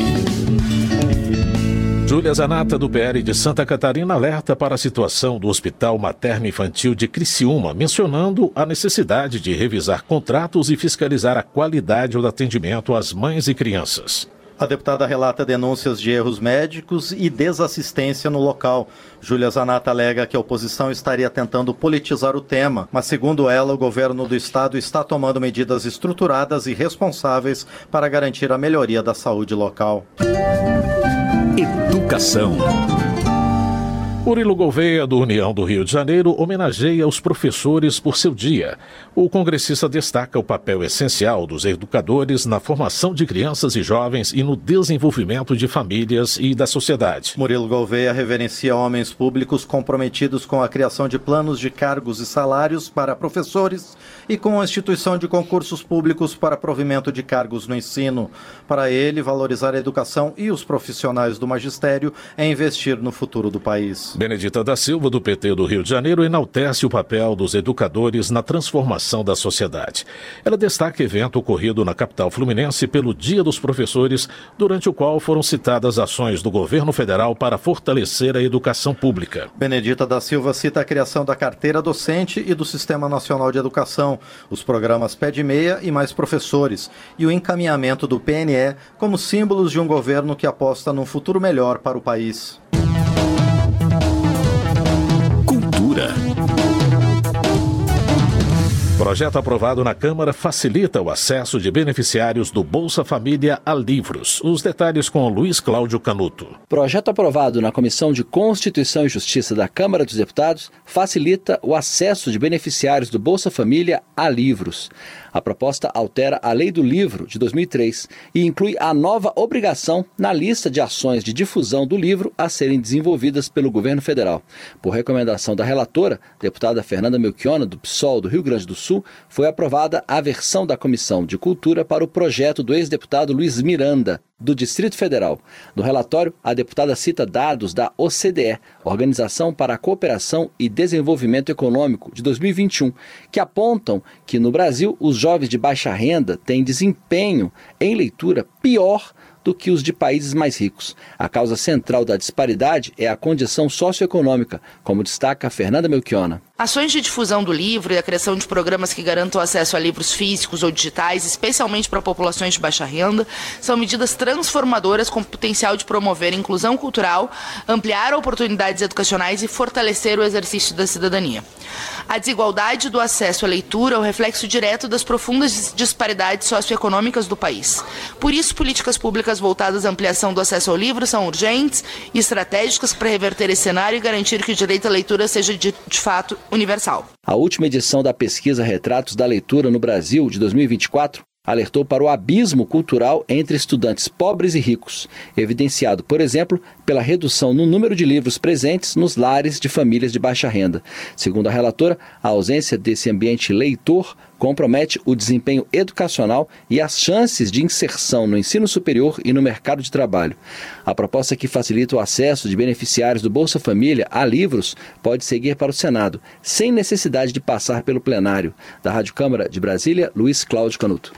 Júlia Zanata, do PL de Santa Catarina, alerta para a situação do Hospital Materno-Infantil de Criciúma, mencionando a necessidade de revisar contratos e fiscalizar a qualidade do atendimento às mães e crianças. A deputada relata denúncias de erros médicos e desassistência no local. Júlia Zanata alega que a oposição estaria tentando politizar o tema, mas segundo ela, o governo do estado está tomando medidas estruturadas e responsáveis para garantir a melhoria da saúde local. Educação. Murilo Gouveia, do União do Rio de Janeiro, homenageia os professores por seu dia. O congressista destaca o papel essencial dos educadores na formação de crianças e jovens e no desenvolvimento de famílias e da sociedade. Murilo Gouveia reverencia homens públicos comprometidos com a criação de planos de cargos e salários para professores e com a instituição de concursos públicos para provimento de cargos no ensino. Para ele, valorizar a educação e os profissionais do magistério é investir no futuro do país. Benedita da Silva, do PT do Rio de Janeiro, enaltece o papel dos educadores na transformação da sociedade. Ela destaca evento ocorrido na capital fluminense pelo Dia dos Professores, durante o qual foram citadas ações do governo federal para fortalecer a educação pública. Benedita da Silva cita a criação da carteira docente e do Sistema Nacional de Educação, os programas Pé de Meia e Mais Professores, e o encaminhamento do PNE como símbolos de um governo que aposta num futuro melhor para o país. Projeto aprovado na Câmara facilita o acesso de beneficiários do Bolsa Família a livros. Os detalhes com Luiz Cláudio Canuto. Projeto aprovado na Comissão de Constituição e Justiça da Câmara dos Deputados facilita o acesso de beneficiários do Bolsa Família a livros. A proposta altera a Lei do Livro, de 2003, e inclui a nova obrigação na lista de ações de difusão do livro a serem desenvolvidas pelo governo federal. Por recomendação da relatora, deputada Fernanda Melchiona, do PSOL do Rio Grande do Sul, foi aprovada a versão da Comissão de Cultura para o projeto do ex-deputado Luiz Miranda, do Distrito Federal. No relatório, a deputada cita dados da OCDE, Organização para a Cooperação e Desenvolvimento Econômico, de 2021, que apontam que no Brasil os jovens de baixa renda têm desempenho em leitura pior do que os de países mais ricos. A causa central da disparidade é a condição socioeconômica, como destaca Fernanda Melchiona. Ações de difusão do livro e a criação de programas que garantam acesso a livros físicos ou digitais, especialmente para populações de baixa renda, são medidas transformadoras com potencial de promover a inclusão cultural, ampliar oportunidades educacionais e fortalecer o exercício da cidadania. A desigualdade do acesso à leitura é o reflexo direto das profundas disparidades socioeconômicas do país. Por isso, políticas públicas voltadas à ampliação do acesso ao livro são urgentes e estratégicas para reverter esse cenário e garantir que o direito à leitura seja de fato universal. A última edição da pesquisa Retratos da Leitura no Brasil, de 2024, alertou para o abismo cultural entre estudantes pobres e ricos, evidenciado, por exemplo, pela redução no número de livros presentes nos lares de famílias de baixa renda. Segundo a relatora, a ausência desse ambiente leitor compromete o desempenho educacional e as chances de inserção no ensino superior e no mercado de trabalho. A proposta que facilita o acesso de beneficiários do Bolsa Família a livros pode seguir para o Senado, sem necessidade de passar pelo plenário. Da Rádio Câmara de Brasília, Luiz Cláudio Canuto.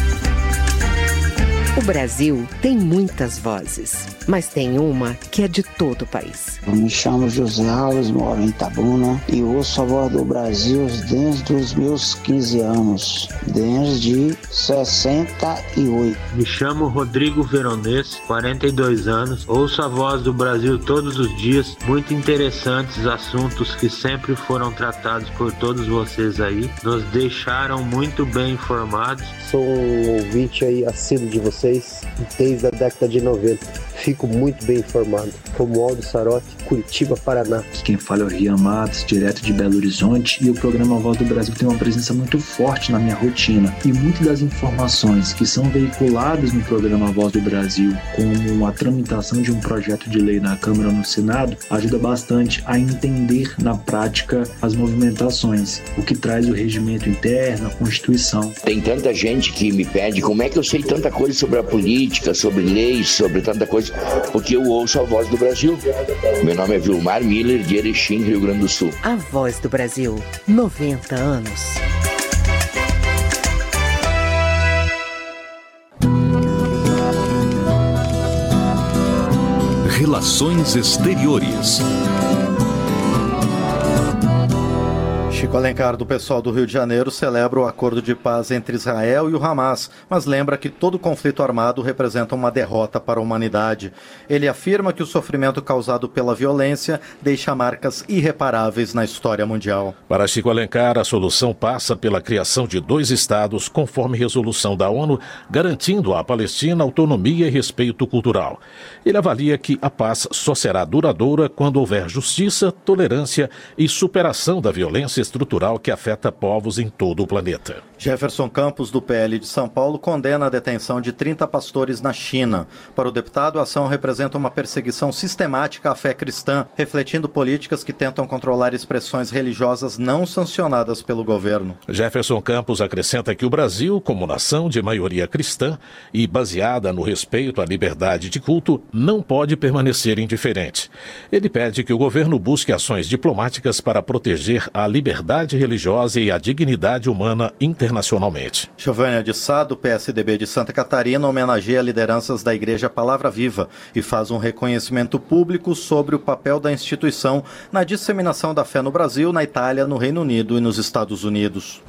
O Brasil tem muitas vozes, mas tem uma que é de todo o país. Eu me chamo José Alves, moro em Itabuna e ouço a voz do Brasil desde os meus 15 anos, desde 68. Me chamo Rodrigo Veronês, 42 anos, ouço a voz do Brasil todos os dias, muito interessantes assuntos que sempre foram tratados por todos vocês aí, nos deixaram muito bem informados. Sou um ouvinte aí assíduo de vocês desde a década de 90. fico muito bem informado. Romualdo Sarotti, Curitiba, Paraná. Quem fala é o Rian Matos, direto de Belo Horizonte, e o programa Voz do Brasil tem uma presença muito forte na minha rotina. E muitas das informações que são veiculadas no programa Voz do Brasil, como a tramitação de um projeto de lei na Câmara ou no Senado, ajuda bastante a entender na prática as movimentações, o que traz o regimento interno, a Constituição. Tem tanta gente que me pede como é que eu sei tanta coisa sobre a política, sobre leis, sobre tanta coisa, porque eu ouço a Voz do Brasil. Meu nome é Vilmar Miller, de Erechim, Rio Grande do Sul. A Voz do Brasil, 90 anos. Relações Exteriores. Chico Alencar, do pessoal do Rio de Janeiro, celebra o acordo de paz entre Israel e o Hamas, mas lembra que todo conflito armado representa uma derrota para a humanidade. Ele afirma que o sofrimento causado pela violência deixa marcas irreparáveis na história mundial. Para Chico Alencar, a solução passa pela criação de 2 estados, conforme resolução da ONU, garantindo à Palestina autonomia e respeito cultural. Ele avalia que a paz só será duradoura quando houver justiça, tolerância e superação da violência estrutural que afeta povos em todo o planeta. Jefferson Campos, do PL de São Paulo, condena a detenção de 30 pastores na China. Para o deputado, a ação representa uma perseguição sistemática à fé cristã, refletindo políticas que tentam controlar expressões religiosas não sancionadas pelo governo. Jefferson Campos acrescenta que o Brasil, como nação de maioria cristã e baseada no respeito à liberdade de culto, não pode permanecer indiferente. Ele pede que o governo busque ações diplomáticas para proteger a liberdade religiosa e a dignidade humana internacionalmente. Giovânia de Sá, do PSDB de Santa Catarina, homenageia lideranças da Igreja Palavra Viva e faz um reconhecimento público sobre o papel da instituição na disseminação da fé no Brasil, na Itália, no Reino Unido e nos Estados Unidos.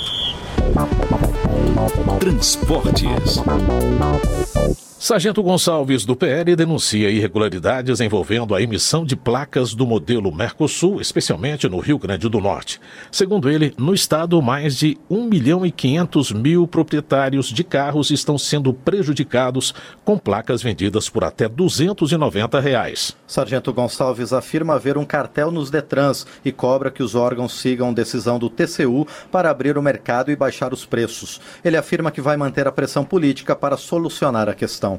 Transportes. Sargento Gonçalves, do PL, denuncia irregularidades envolvendo a emissão de placas do modelo Mercosul, especialmente no Rio Grande do Norte. Segundo ele, no estado, mais de 1.500.000 proprietários de carros estão sendo prejudicados com placas vendidas por até R$ 290. Sargento Gonçalves afirma haver um cartel nos Detrans e cobra que os órgãos sigam decisão do TCU para abrir o mercado e baixar os preços. Ele afirma que vai manter a pressão política para solucionar a questão.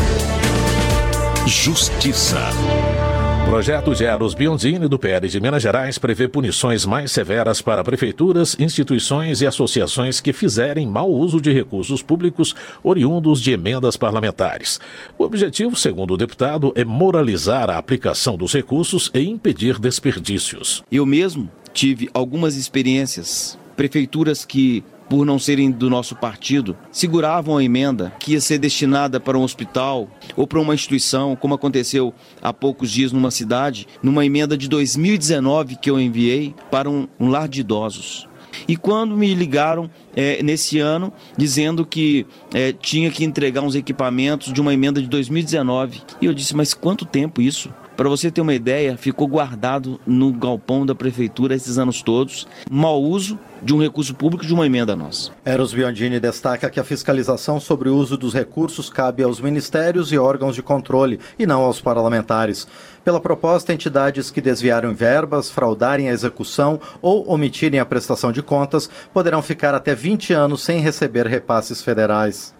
Justiça. O projeto de Eros Biondini, do PL de Minas Gerais, prevê punições mais severas para prefeituras, instituições e associações que fizerem mau uso de recursos públicos oriundos de emendas parlamentares. O objetivo, segundo o deputado, é moralizar a aplicação dos recursos e impedir desperdícios. Eu mesmo tive algumas experiências, prefeituras que, por não serem do nosso partido, seguravam a emenda que ia ser destinada para um hospital ou para uma instituição, como aconteceu há poucos dias numa cidade, numa emenda de 2019 que eu enviei para um lar de idosos. E quando me ligaram nesse ano, dizendo que tinha que entregar uns equipamentos de uma emenda de 2019, e eu disse, mas quanto tempo isso? Para você ter uma ideia, ficou guardado no galpão da prefeitura esses anos todos, mau uso de um recurso público de uma emenda nossa. Eros Biondini destaca que a fiscalização sobre o uso dos recursos cabe aos ministérios e órgãos de controle e não aos parlamentares. Pela proposta, entidades que desviaram verbas, fraudarem a execução ou omitirem a prestação de contas poderão ficar até 20 anos sem receber repasses federais.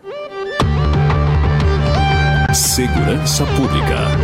Segurança Pública.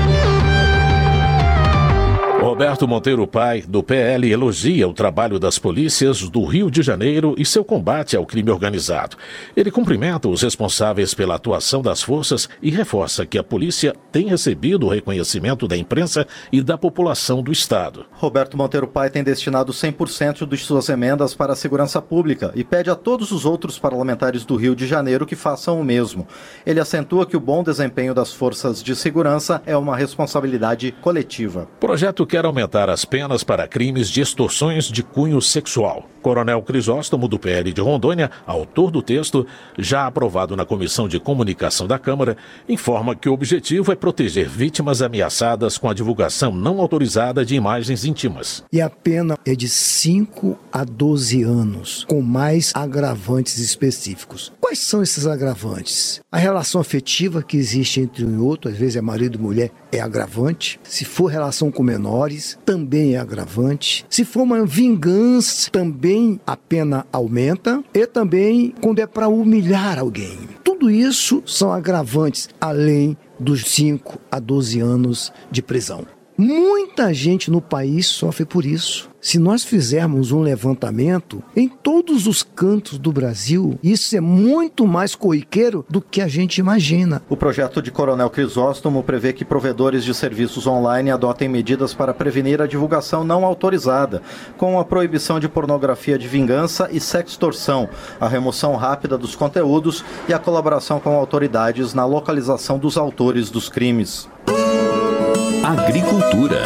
Roberto Monteiro Pai, do PL, elogia o trabalho das polícias do Rio de Janeiro e seu combate ao crime organizado. Ele cumprimenta os responsáveis pela atuação das forças e reforça que a polícia tem recebido o reconhecimento da imprensa e da população do Estado. Roberto Monteiro Pai tem destinado 100% de suas emendas para a segurança pública e pede a todos os outros parlamentares do Rio de Janeiro que façam o mesmo. Ele acentua que o bom desempenho das forças de segurança é uma responsabilidade coletiva. O projeto quer aumentar as penas para crimes de extorsões de cunho sexual. Coronel Crisóstomo, do PL de Rondônia, autor do texto, já aprovado na Comissão de Comunicação da Câmara, informa que o objetivo é proteger vítimas ameaçadas com a divulgação não autorizada de imagens íntimas. E a pena é de 5 a 12 anos, com mais agravantes específicos. Quais são esses agravantes? A relação afetiva que existe entre um e outro, às vezes é marido e mulher, é agravante. Se for relação com menores, também é agravante. Se for uma vingança, também a pena aumenta. E também quando é para humilhar alguém. Tudo isso são agravantes, além dos 5 a 12 anos de prisão. Muita gente no país sofre por isso. Se nós fizermos um levantamento em todos os cantos do Brasil, isso é muito mais corriqueiro do que a gente imagina. O projeto de Coronel Crisóstomo prevê que provedores de serviços online adotem medidas para prevenir a divulgação não autorizada, com a proibição de pornografia de vingança e sextorção, a remoção rápida dos conteúdos e a colaboração com autoridades na localização dos autores dos crimes. Agricultura.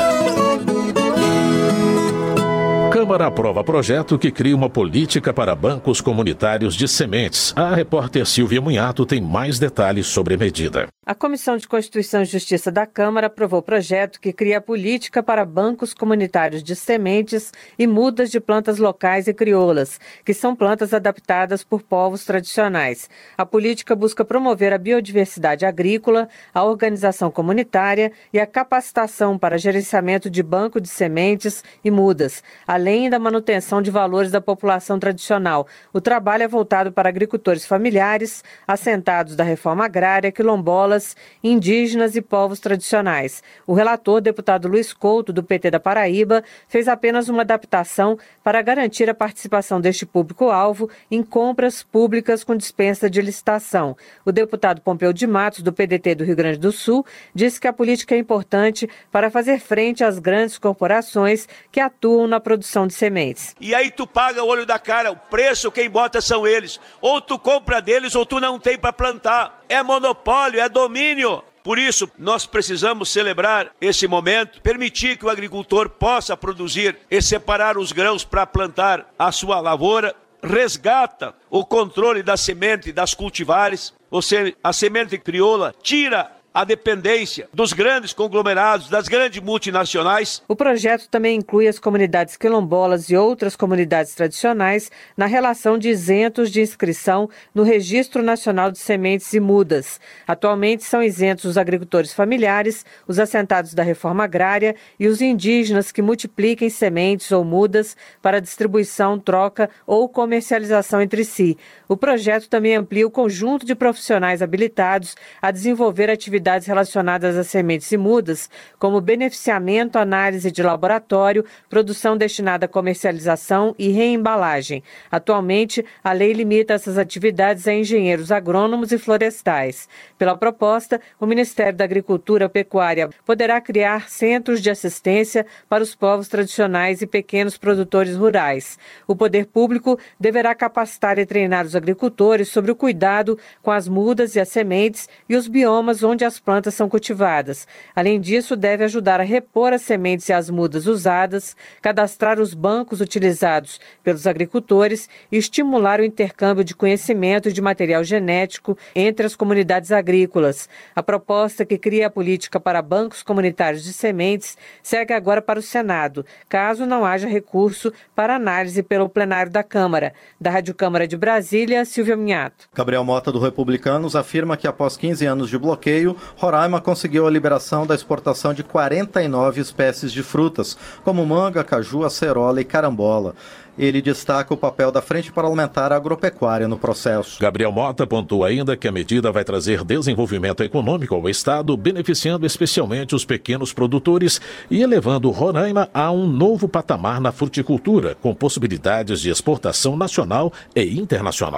Câmara aprova projeto que cria uma política para bancos comunitários de sementes. A repórter Silvia Munhato tem mais detalhes sobre a medida. A Comissão de Constituição e Justiça da Câmara aprovou o projeto que cria a política para bancos comunitários de sementes e mudas de plantas locais e crioulas, que são plantas adaptadas por povos tradicionais. A política busca promover a biodiversidade agrícola, a organização comunitária e a capacitação para gerenciamento de banco de sementes e mudas, além da manutenção de valores da população tradicional. O trabalho é voltado para agricultores familiares, assentados da reforma agrária, quilombolas, indígenas e povos tradicionais. O relator, deputado Luiz Couto, do PT da Paraíba, fez apenas uma adaptação para garantir a participação deste público-alvo em compras públicas com dispensa de licitação. O deputado Pompeu de Matos, do PDT do Rio Grande do Sul, disse que a política é importante para fazer frente às grandes corporações que atuam na produção de sementes. E aí tu paga o olho da cara, o preço quem bota são eles. Ou tu compra deles ou tu não tem para plantar. É monopólio, é domínio. Por isso, nós precisamos celebrar esse momento, permitir que o agricultor possa produzir e separar os grãos para plantar a sua lavoura, resgata o controle da semente das cultivares, ou seja, a semente crioula tira a dependência dos grandes conglomerados, das grandes multinacionais. O projeto também inclui as comunidades quilombolas e outras comunidades tradicionais na relação de isentos de inscrição no Registro Nacional de Sementes e Mudas. Atualmente são isentos os agricultores familiares, os assentados da reforma agrária e os indígenas que multipliquem sementes ou mudas para distribuição, troca ou comercialização entre si. O projeto também amplia o conjunto de profissionais habilitados a desenvolver atividades relacionadas a sementes e mudas, como beneficiamento, análise de laboratório, produção destinada à comercialização e reembalagem. Atualmente, a lei limita essas atividades a engenheiros agrônomos e florestais. Pela proposta, o Ministério da Agricultura e Pecuária poderá criar centros de assistência para os povos tradicionais e pequenos produtores rurais. O poder público deverá capacitar e treinar os agricultores sobre o cuidado com as mudas e as sementes e os biomas onde as plantas são cultivadas. Além disso, deve ajudar a repor as sementes e as mudas usadas, cadastrar os bancos utilizados pelos agricultores e estimular o intercâmbio de conhecimento e de material genético entre as comunidades agrícolas. A proposta que cria a política para bancos comunitários de sementes segue agora para o Senado, caso não haja recurso para análise pelo plenário da Câmara. Da Rádio Câmara de Brasília, Silvia Minhato. Gabriel Mota, do Republicanos, afirma que após 15 anos de bloqueio, Roraima conseguiu a liberação da exportação de 49 espécies de frutas, como manga, caju, acerola e carambola. Ele destaca o papel da Frente Parlamentar Agropecuária no processo. Gabriel Mota apontou ainda que a medida vai trazer desenvolvimento econômico ao Estado, beneficiando especialmente os pequenos produtores e elevando Roraima a um novo patamar na fruticultura, com possibilidades de exportação nacional e internacional.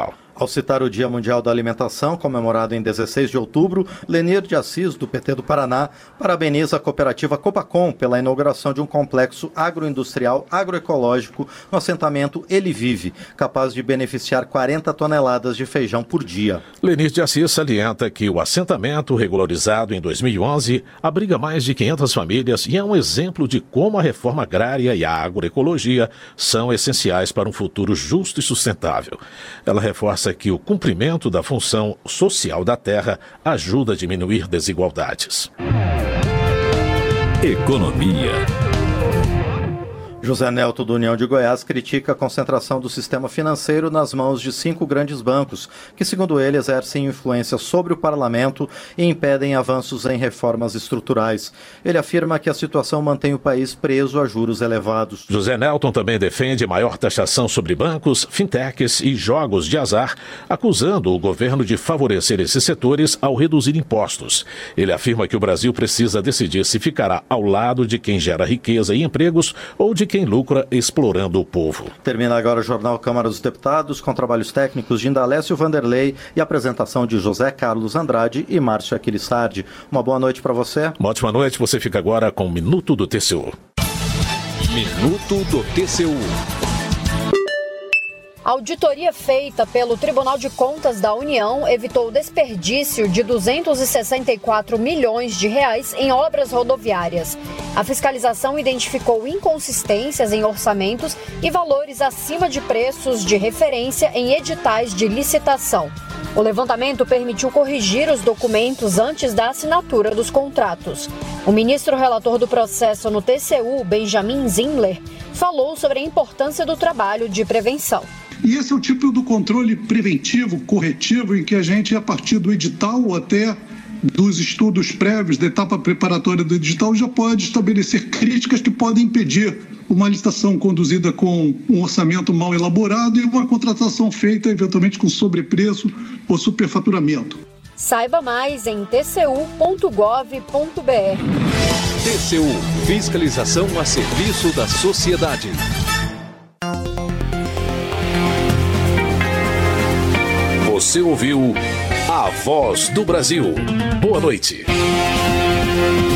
Ao citar o Dia Mundial da Alimentação, comemorado em 16 de outubro, Lenir de Assis, do PT do Paraná, parabeniza a cooperativa Copacom pela inauguração de um complexo agroindustrial agroecológico no assentamento Ele Vive, capaz de beneficiar 40 toneladas de feijão por dia. Lenir de Assis salienta que o assentamento, regularizado em 2011, abriga mais de 500 famílias e é um exemplo de como a reforma agrária e a agroecologia são essenciais para um futuro justo e sustentável. Ela reforça que o cumprimento da função social da terra ajuda a diminuir desigualdades. Economia. José Nelto, do União de Goiás, critica a concentração do sistema financeiro nas mãos de 5 grandes bancos, que, segundo ele, exercem influência sobre o parlamento e impedem avanços em reformas estruturais. Ele afirma que a situação mantém o país preso a juros elevados. José Nelton também defende maior taxação sobre bancos, fintechs e jogos de azar, acusando o governo de favorecer esses setores ao reduzir impostos. Ele afirma que o Brasil precisa decidir se ficará ao lado de quem gera riqueza e empregos ou de quem lucra explorando o povo. Termina agora o Jornal Câmara dos Deputados, com trabalhos técnicos de Indalécio Vanderlei e apresentação de José Carlos Andrade e Márcio Aquilissardi. Uma boa noite para você. Uma ótima noite. Você fica agora com o Minuto do TCU. Minuto do TCU. A auditoria feita pelo Tribunal de Contas da União evitou o desperdício de 264 milhões de reais em obras rodoviárias. A fiscalização identificou inconsistências em orçamentos e valores acima de preços de referência em editais de licitação. O levantamento permitiu corrigir os documentos antes da assinatura dos contratos. O ministro relator do processo no TCU, Benjamin Zindler, falou sobre a importância do trabalho de prevenção. E esse é o tipo do controle preventivo, corretivo, em que a gente, a partir do edital ou até dos estudos prévios, da etapa preparatória do edital, já pode estabelecer críticas que podem impedir uma licitação conduzida com um orçamento mal elaborado e uma contratação feita, eventualmente, com sobrepreço ou superfaturamento. Saiba mais em tcu.gov.br. TCU, fiscalização a serviço da sociedade. Você ouviu A Voz do Brasil. Boa noite.